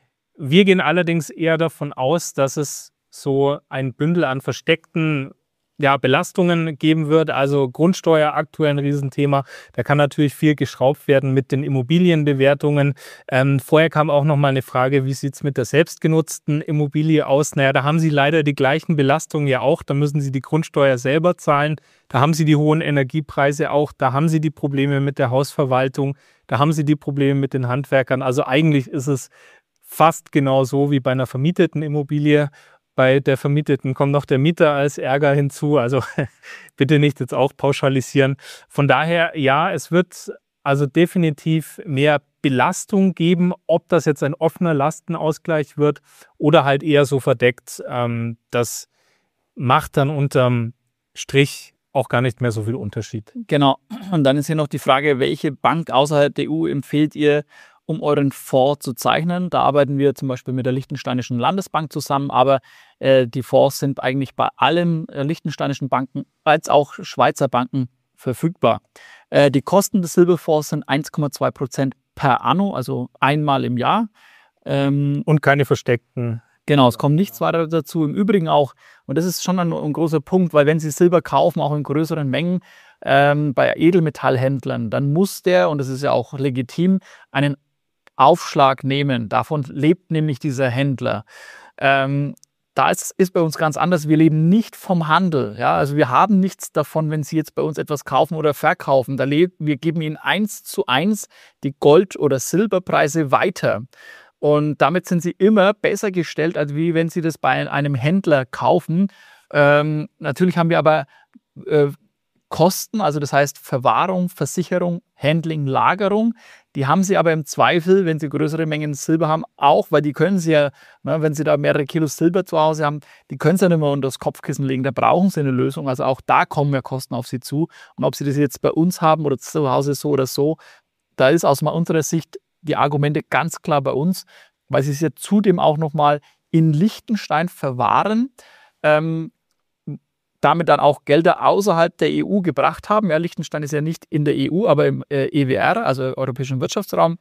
Wir gehen allerdings eher davon aus, dass es so ein Bündel an versteckten ja, Belastungen geben wird. Also Grundsteuer aktuell ein Riesenthema. Da kann natürlich viel geschraubt werden mit den Immobilienbewertungen. Ähm, vorher kam auch noch mal eine Frage, wie sieht es mit der selbstgenutzten Immobilie aus? Naja, da haben Sie leider die gleichen Belastungen ja auch. Da müssen Sie die Grundsteuer selber zahlen. Da haben Sie die hohen Energiepreise auch. Da haben Sie die Probleme mit der Hausverwaltung. Da haben Sie die Probleme mit den Handwerkern. Also eigentlich ist es fast genauso wie bei einer vermieteten Immobilie. Bei der Vermieteten kommt noch der Mieter als Ärger hinzu. Also bitte nicht jetzt auch pauschalisieren. Von daher, ja, es wird also definitiv mehr Belastung geben. Ob das jetzt ein offener Lastenausgleich wird oder halt eher so verdeckt, ähm, das macht dann unterm Strich auch gar nicht mehr so viel Unterschied. Genau. Und dann ist hier noch die Frage, welche Bank außerhalb der E U empfehlt ihr, um euren Fonds zu zeichnen? Da arbeiten wir zum Beispiel mit der Liechtensteinischen Landesbank zusammen, aber äh, die Fonds sind eigentlich bei allen äh, liechtensteinischen Banken als auch Schweizer Banken verfügbar. Äh, die Kosten des Silberfonds sind eins Komma zwei Prozent per Anno, also einmal im Jahr. Ähm, Und keine versteckten. Genau, es kommt nichts weiter dazu. Im Übrigen auch, und das ist schon ein, ein großer Punkt, weil wenn Sie Silber kaufen, auch in größeren Mengen, ähm, bei Edelmetallhändlern, dann muss der, und das ist ja auch legitim, einen Aufschlag nehmen. Davon lebt nämlich dieser Händler. Ähm, da ist es bei uns ganz anders. Wir leben nicht vom Handel. Ja? Also wir haben nichts davon, wenn Sie jetzt bei uns etwas kaufen oder verkaufen. Da leben, wir geben Ihnen eins zu eins die Gold- oder Silberpreise weiter. Und damit sind Sie immer besser gestellt, als wie wenn Sie das bei einem Händler kaufen. Ähm, natürlich haben wir aber äh, Kosten, also das heißt Verwahrung, Versicherung, Handling, Lagerung, Die haben sie aber im Zweifel, wenn sie größere Mengen Silber haben, auch, weil die können sie ja, ne, wenn sie da mehrere Kilo Silber zu Hause haben, die können sie ja nicht mehr unter das Kopfkissen legen, da brauchen sie eine Lösung. Also auch da kommen ja Kosten auf sie zu. Und ob sie das jetzt bei uns haben oder zu Hause so oder so, da ist aus unserer Sicht die Argumente ganz klar bei uns, weil sie es ja zudem auch nochmal in Liechtenstein verwahren, ähm, damit dann auch Gelder außerhalb der E U gebracht haben. Ja, Liechtenstein ist ja nicht in der E U, aber im äh, E W R, also Europäischen Wirtschaftsraum.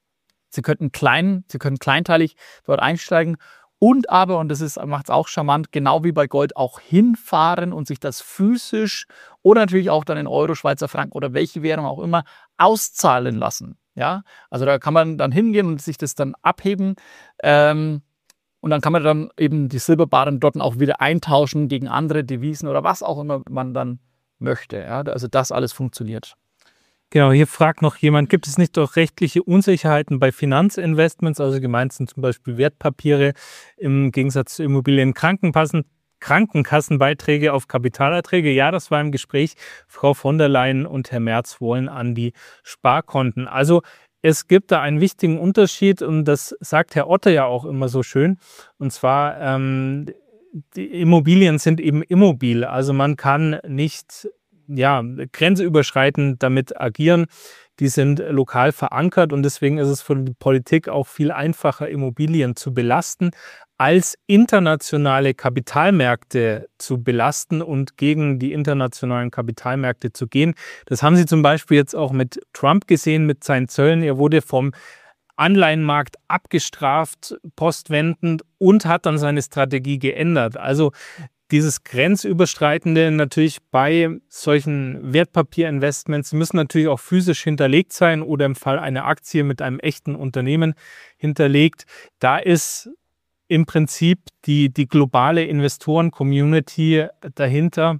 Sie könnten klein, sie können kleinteilig dort einsteigen und aber, und das macht es auch charmant, genau wie bei Gold auch hinfahren und sich das physisch oder natürlich auch dann in Euro, Schweizer Franken oder welche Währung auch immer auszahlen lassen. Ja, also da kann man dann hingehen und sich das dann abheben. Ähm, Und dann kann man dann eben die Silberbarren dort auch wieder eintauschen gegen andere Devisen oder was auch immer man dann möchte. Ja? Also das alles funktioniert. Genau, hier fragt noch jemand, gibt es nicht doch rechtliche Unsicherheiten bei Finanzinvestments, also gemeint sind zum Beispiel Wertpapiere im Gegensatz zu Immobilien, Krankenkassen, Krankenkassenbeiträge auf Kapitalerträge? Ja, das war im Gespräch. Frau von der Leyen und Herr Merz wollen an die Sparkonten. Also es gibt da einen wichtigen Unterschied und das sagt Herr Otter ja auch immer so schön. Und zwar, ähm, die Immobilien sind eben immobil. Also man kann nicht ja, grenzüberschreitend damit agieren. Die sind lokal verankert und deswegen ist es für die Politik auch viel einfacher, Immobilien zu belasten, als internationale Kapitalmärkte zu belasten und gegen die internationalen Kapitalmärkte zu gehen. Das haben Sie zum Beispiel jetzt auch mit Trump gesehen, mit seinen Zöllen. Er wurde vom Anleihenmarkt abgestraft, postwendend und hat dann seine Strategie geändert. Also dieses Grenzüberschreitende natürlich bei solchen Wertpapierinvestments müssen natürlich auch physisch hinterlegt sein oder im Fall einer Aktie mit einem echten Unternehmen hinterlegt. Da ist im Prinzip die, die globale Investoren-Community dahinter.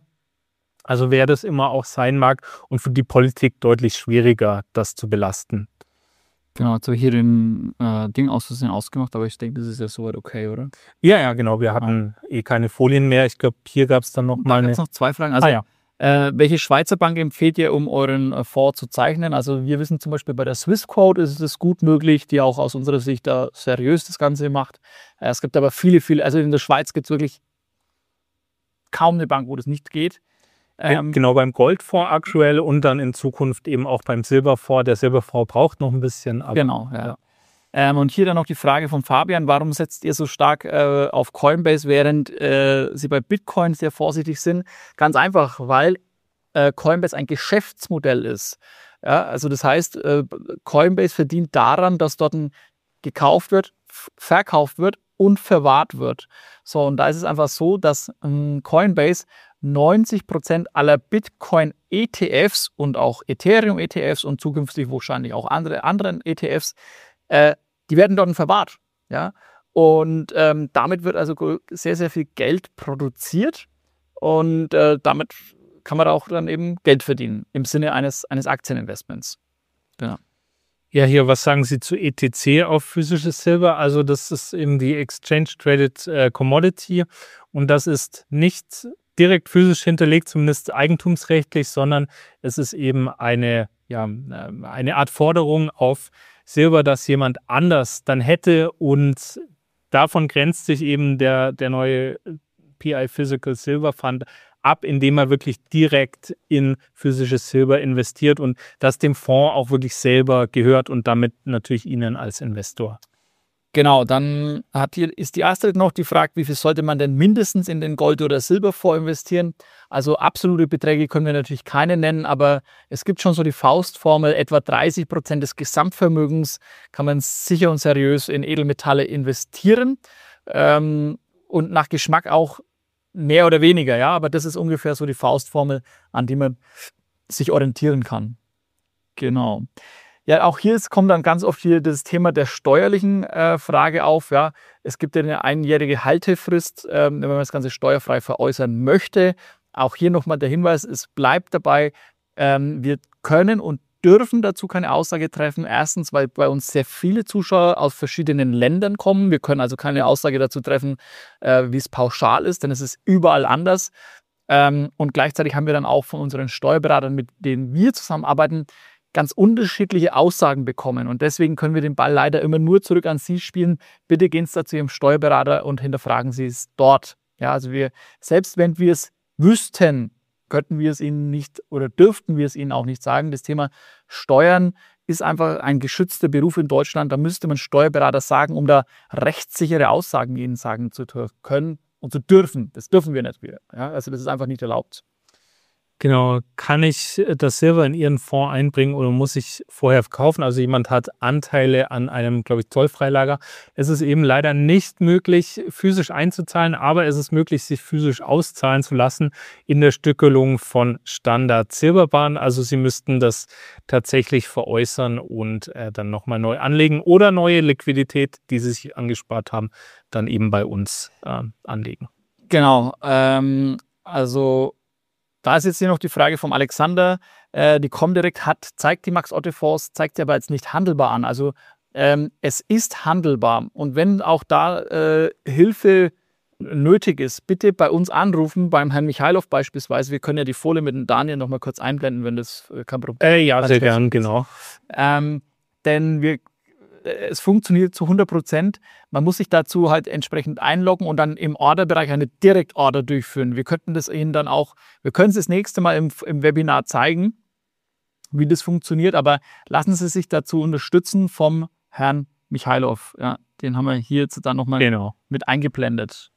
Also wer das immer auch sein mag und für die Politik deutlich schwieriger, das zu belasten. Genau, jetzt habe ich hier den äh, Ding aus Versehen ausgemacht, aber ich denke, das ist ja soweit okay, oder? Ja, ja, genau. Wir hatten ah. eh keine Folien mehr. Ich glaube, hier gab es dann noch mal eine... Da gab es noch zwei Fragen. Also, ah, ja. äh, welche Schweizer Bank empfiehlt ihr, um euren äh, Fonds zu zeichnen? Also wir wissen zum Beispiel, bei der Swissquote ist es gut möglich, die auch aus unserer Sicht da seriös das Ganze macht. Äh, es gibt aber viele, viele... Also in der Schweiz gibt es wirklich kaum eine Bank, wo das nicht geht. Ähm, genau, beim Goldfonds aktuell und dann in Zukunft eben auch beim Silberfonds. Der Silberfonds braucht noch ein bisschen. Aber, genau, ja. ja. Ähm, und hier dann noch die Frage von Fabian, warum setzt ihr so stark äh, auf Coinbase, während äh, Sie bei Bitcoin sehr vorsichtig sind? Ganz einfach, weil äh, Coinbase ein Geschäftsmodell ist. Ja, also das heißt, äh, Coinbase verdient daran, dass dort ein gekauft wird, verkauft wird und verwahrt wird. So, und da ist es einfach so, dass ähm, Coinbase neunzig Prozent aller Bitcoin-E T Fs und auch Ethereum-E T Fs und zukünftig wahrscheinlich auch andere anderen E T Fs, äh, die werden dort verwahrt. Ja? Und ähm, damit wird also sehr, sehr viel Geld produziert und äh, damit kann man auch dann eben Geld verdienen im Sinne eines, eines Aktieninvestments. Genau. Ja, hier, was sagen Sie zu E T C auf physisches Silber? Also das ist eben die Exchange Traded äh, Commodity und das ist nicht direkt physisch hinterlegt, zumindest eigentumsrechtlich, sondern es ist eben eine, ja, eine Art Forderung auf Silber, das jemand anders dann hätte und davon grenzt sich eben der, der neue P I Physical Silver Fund ab, indem er wirklich direkt in physisches Silber investiert und das dem Fonds auch wirklich selber gehört und damit natürlich Ihnen als Investor. Genau, dann hat hier, ist die Astrid noch, die fragt, wie viel sollte man denn mindestens in den Gold- oder Silberfonds investieren? Also absolute Beträge können wir natürlich keine nennen, aber es gibt schon so die Faustformel, etwa dreißig Prozent des Gesamtvermögens kann man sicher und seriös in Edelmetalle investieren ähm, und nach Geschmack auch mehr oder weniger, ja, aber das ist ungefähr so die Faustformel, an die man sich orientieren kann. Genau. Ja, auch hier ist, kommt dann ganz oft hier das Thema der steuerlichen äh, Frage auf. Ja. Es gibt ja eine einjährige Haltefrist, ähm, wenn man das Ganze steuerfrei veräußern möchte. Auch hier nochmal der Hinweis, es bleibt dabei, ähm, wir können und dürfen dazu keine Aussage treffen. Erstens, weil bei uns sehr viele Zuschauer aus verschiedenen Ländern kommen. Wir können also keine Aussage dazu treffen, äh, wie es pauschal ist, denn es ist überall anders. Ähm, und gleichzeitig haben wir dann auch von unseren Steuerberatern, mit denen wir zusammenarbeiten, ganz unterschiedliche Aussagen bekommen. Und deswegen können wir den Ball leider immer nur zurück an Sie spielen. Bitte gehen Sie da zu Ihrem Steuerberater und hinterfragen Sie es dort. Ja, also wir, selbst wenn wir es wüssten, könnten wir es Ihnen nicht oder dürften wir es Ihnen auch nicht sagen. Das Thema Steuern ist einfach ein geschützter Beruf in Deutschland. Da müsste man Steuerberater sagen, um da rechtssichere Aussagen Ihnen sagen zu können und zu dürfen. Das dürfen wir nicht. Ja, also das ist einfach nicht erlaubt. Genau, kann ich das Silber in Ihren Fonds einbringen oder muss ich vorher verkaufen? Also jemand hat Anteile an einem, glaube ich, Zollfreilager. Es ist eben leider nicht möglich, physisch einzuzahlen, aber es ist möglich, sich physisch auszahlen zu lassen in der Stückelung von Standard Silberbahn. Also Sie müssten das tatsächlich veräußern und äh, dann nochmal neu anlegen oder neue Liquidität, die Sie sich angespart haben, dann eben bei uns äh, anlegen. Genau, ähm, also da ist jetzt hier noch die Frage vom Alexander, äh, die Comdirect hat, zeigt die Max-Otte-Fonds, zeigt sie aber jetzt nicht handelbar an. Also ähm, es ist handelbar. Und wenn auch da äh, Hilfe nötig ist, bitte bei uns anrufen, beim Herrn Michailov beispielsweise. Wir können ja die Folie mit dem Daniel noch mal kurz einblenden, wenn das äh, kein Problem ist. Äh, ja, sehr gern, genau. Ähm, denn wir Es funktioniert zu hundert Prozent. Man muss sich dazu halt entsprechend einloggen und dann im Orderbereich eine Direktorder durchführen. Wir könnten das Ihnen dann auch, wir können es das nächste Mal im, im Webinar zeigen, wie das funktioniert, aber lassen Sie sich dazu unterstützen vom Herrn Michailov. Ja, den haben wir hier jetzt dann nochmal genau. mit eingeblendet.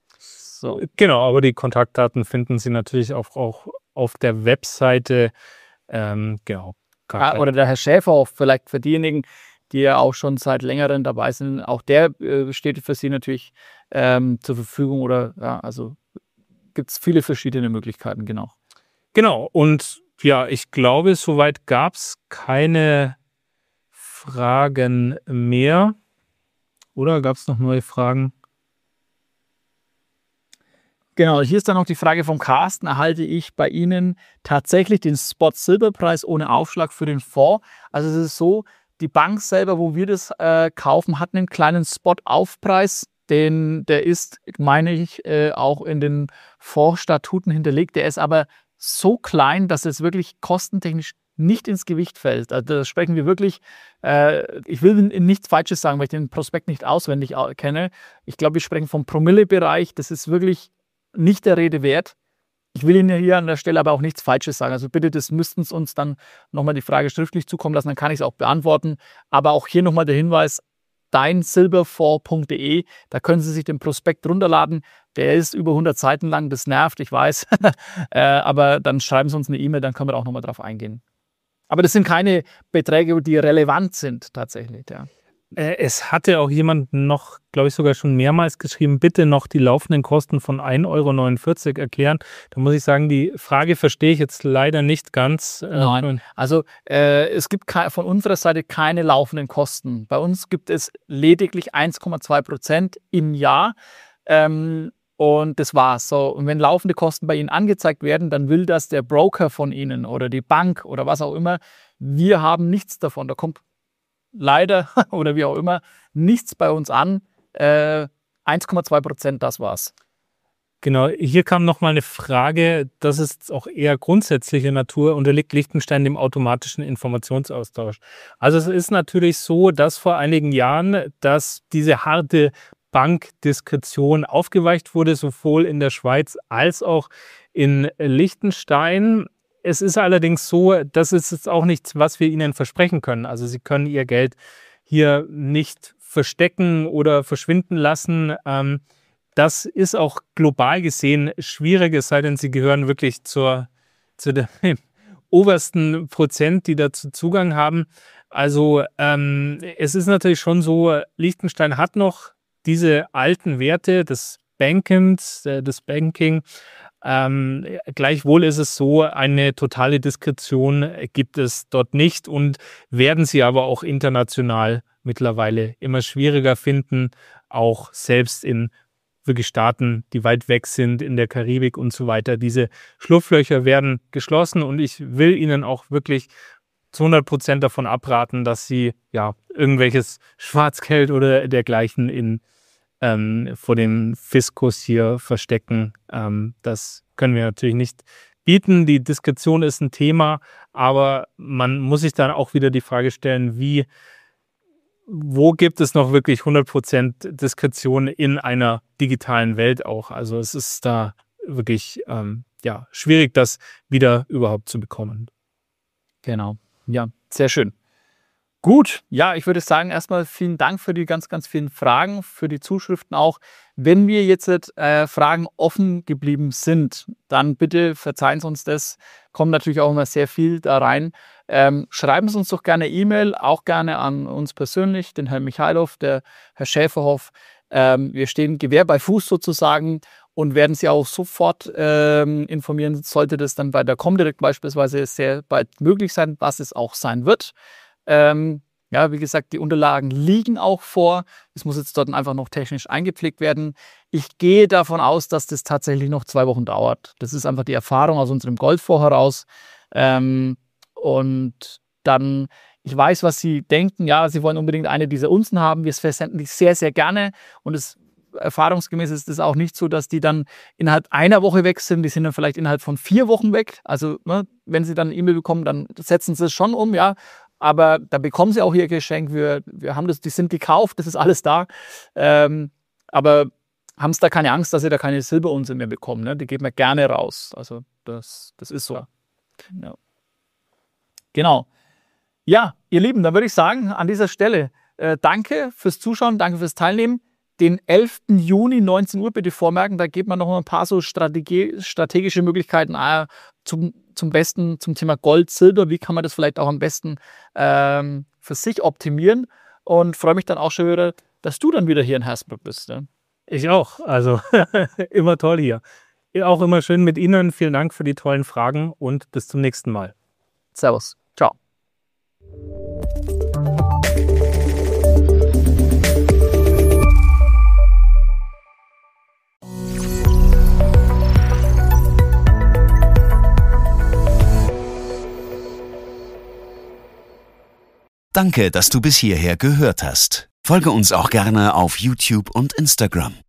So. Genau, aber die Kontaktdaten finden Sie natürlich auch, auch auf der Webseite. Ähm, genau. Ja, oder der Herr Schäfer, vielleicht für diejenigen, die ja auch schon seit längerem dabei sind. Auch der äh, steht für Sie natürlich ähm, zur Verfügung oder ja, also gibt es viele verschiedene Möglichkeiten, genau. Genau, und ja, ich glaube, soweit gab es keine Fragen mehr. Oder gab es noch neue Fragen? Genau, hier ist dann noch die Frage vom Carsten. Erhalte ich bei Ihnen tatsächlich den Spot-Silberpreis ohne Aufschlag für den Fonds? Also es ist so, die Bank selber, wo wir das äh, kaufen, hat einen kleinen Spot-Aufpreis. Den, der ist, meine ich, äh, auch in den Fondsstatuten hinterlegt. Der ist aber so klein, dass es wirklich kostentechnisch nicht ins Gewicht fällt. Also da sprechen wir wirklich, äh, ich will nichts Falsches sagen, weil ich den Prospekt nicht auswendig kenne. Ich glaube, wir sprechen vom Promille-Bereich. Das ist wirklich nicht der Rede wert. Ich will Ihnen hier an der Stelle aber auch nichts Falsches sagen. Also bitte, das müssten Sie uns dann nochmal die Frage schriftlich zukommen lassen, dann kann ich es auch beantworten. Aber auch hier nochmal der Hinweis, dein silberfonds punkt de, da können Sie sich den Prospekt runterladen. Der ist über hundert Seiten lang, das nervt, ich weiß. äh, aber dann schreiben Sie uns eine E-Mail, dann können wir auch nochmal drauf eingehen. Aber das sind keine Beträge, die relevant sind tatsächlich, ja. Es hatte auch jemand noch, glaube ich, sogar schon mehrmals geschrieben, bitte noch die laufenden Kosten von ein Euro neunundvierzig erklären. Da muss ich sagen, die Frage verstehe ich jetzt leider nicht ganz. Nein, also äh, es gibt von unserer Seite keine laufenden Kosten. Bei uns gibt es lediglich eins Komma zwei Prozent im Jahr. Ähm, und das war's. So, und wenn laufende Kosten bei Ihnen angezeigt werden, dann will das der Broker von Ihnen oder die Bank oder was auch immer. Wir haben nichts davon. Da kommt leider oder wie auch immer nichts bei uns an. Äh, eins Komma zwei Prozent, das war's. Genau, hier kam nochmal eine Frage, das ist auch eher grundsätzlicher Natur, unterliegt Liechtenstein dem automatischen Informationsaustausch? Also es ist natürlich so, dass vor einigen Jahren, dass diese harte Bankdiskretion aufgeweicht wurde, sowohl in der Schweiz als auch in Liechtenstein. Es ist allerdings so, das ist jetzt auch nichts, was wir Ihnen versprechen können. Also Sie können Ihr Geld hier nicht verstecken oder verschwinden lassen. Ähm, das ist auch global gesehen schwierig, es sei denn, Sie gehören wirklich zur, zu der obersten Prozent, die dazu Zugang haben. Also ähm, es ist natürlich schon so, Liechtenstein hat noch diese alten Werte des Bankens, äh, des Banking. Ähm, gleichwohl ist es so, eine totale Diskretion gibt es dort nicht und werden sie aber auch international mittlerweile immer schwieriger finden, auch selbst in wirklich Staaten, die weit weg sind, in der Karibik und so weiter. Diese Schlupflöcher werden geschlossen und ich will Ihnen auch wirklich zu hundert Prozent davon abraten, dass Sie ja irgendwelches Schwarzgeld oder dergleichen in Ähm, vor dem Fiskus hier verstecken. Ähm, das können wir natürlich nicht bieten. Die Diskretion ist ein Thema, aber man muss sich dann auch wieder die Frage stellen, wie, wo gibt es noch wirklich hundert Prozent Diskretion in einer digitalen Welt auch? Also es ist da wirklich ähm, ja, schwierig, das wieder überhaupt zu bekommen. Genau, ja, sehr schön. Gut, ja, ich würde sagen, erstmal vielen Dank für die ganz, ganz vielen Fragen, für die Zuschriften auch. Wenn mir jetzt äh, Fragen offen geblieben sind, dann bitte verzeihen Sie uns das. Kommt natürlich auch immer sehr viel da rein. Ähm, schreiben Sie uns doch gerne E-Mail, auch gerne an uns persönlich, den Herrn Michailov, der Herr Schäferhoff. Ähm, wir stehen Gewehr bei Fuß sozusagen und werden Sie auch sofort ähm, informieren, sollte das dann bei der Comdirect beispielsweise sehr bald möglich sein, was es auch sein wird. Ähm, ja, wie gesagt, die Unterlagen liegen auch vor. Es muss jetzt dort einfach noch technisch eingepflegt werden. Ich gehe davon aus, dass das tatsächlich noch zwei Wochen dauert. Das ist einfach die Erfahrung aus unserem Goldfonds heraus. Ähm, und dann, ich weiß, was Sie denken. Ja, Sie wollen unbedingt eine dieser Unzen haben. Wir versenden die sehr, sehr gerne. Und es, erfahrungsgemäß ist es auch nicht so, dass die dann innerhalb einer Woche weg sind. Die sind dann vielleicht innerhalb von vier Wochen weg. Also, ne, wenn Sie dann eine E-Mail bekommen, dann setzen Sie es schon um, ja. Aber da bekommen Sie auch Ihr Geschenk. Wir, wir haben das, die sind gekauft, das ist alles da. Ähm, aber haben Sie da keine Angst, dass Sie da keine Silberunze mehr bekommen. Ne? Die geben wir gerne raus. Also das, das ist so. Ja. Genau. Ja, ihr Lieben, dann würde ich sagen, an dieser Stelle äh, danke fürs Zuschauen, danke fürs Teilnehmen. Den elften Juni, neunzehn Uhr bitte vormerken, da geht man noch ein paar so Strategie, strategische Möglichkeiten äh, zum, zum Besten, zum Thema Gold, Silber. Wie kann man das vielleicht auch am besten ähm, für sich optimieren? Und freue mich dann auch schon wieder, dass du dann wieder hier in Hersbruck bist. Ne? Ich auch. Also immer toll hier. Auch immer schön mit Ihnen. Vielen Dank für die tollen Fragen und bis zum nächsten Mal. Servus. Ciao. Danke, dass du bis hierher gehört hast. Folge uns auch gerne auf YouTube und Instagram.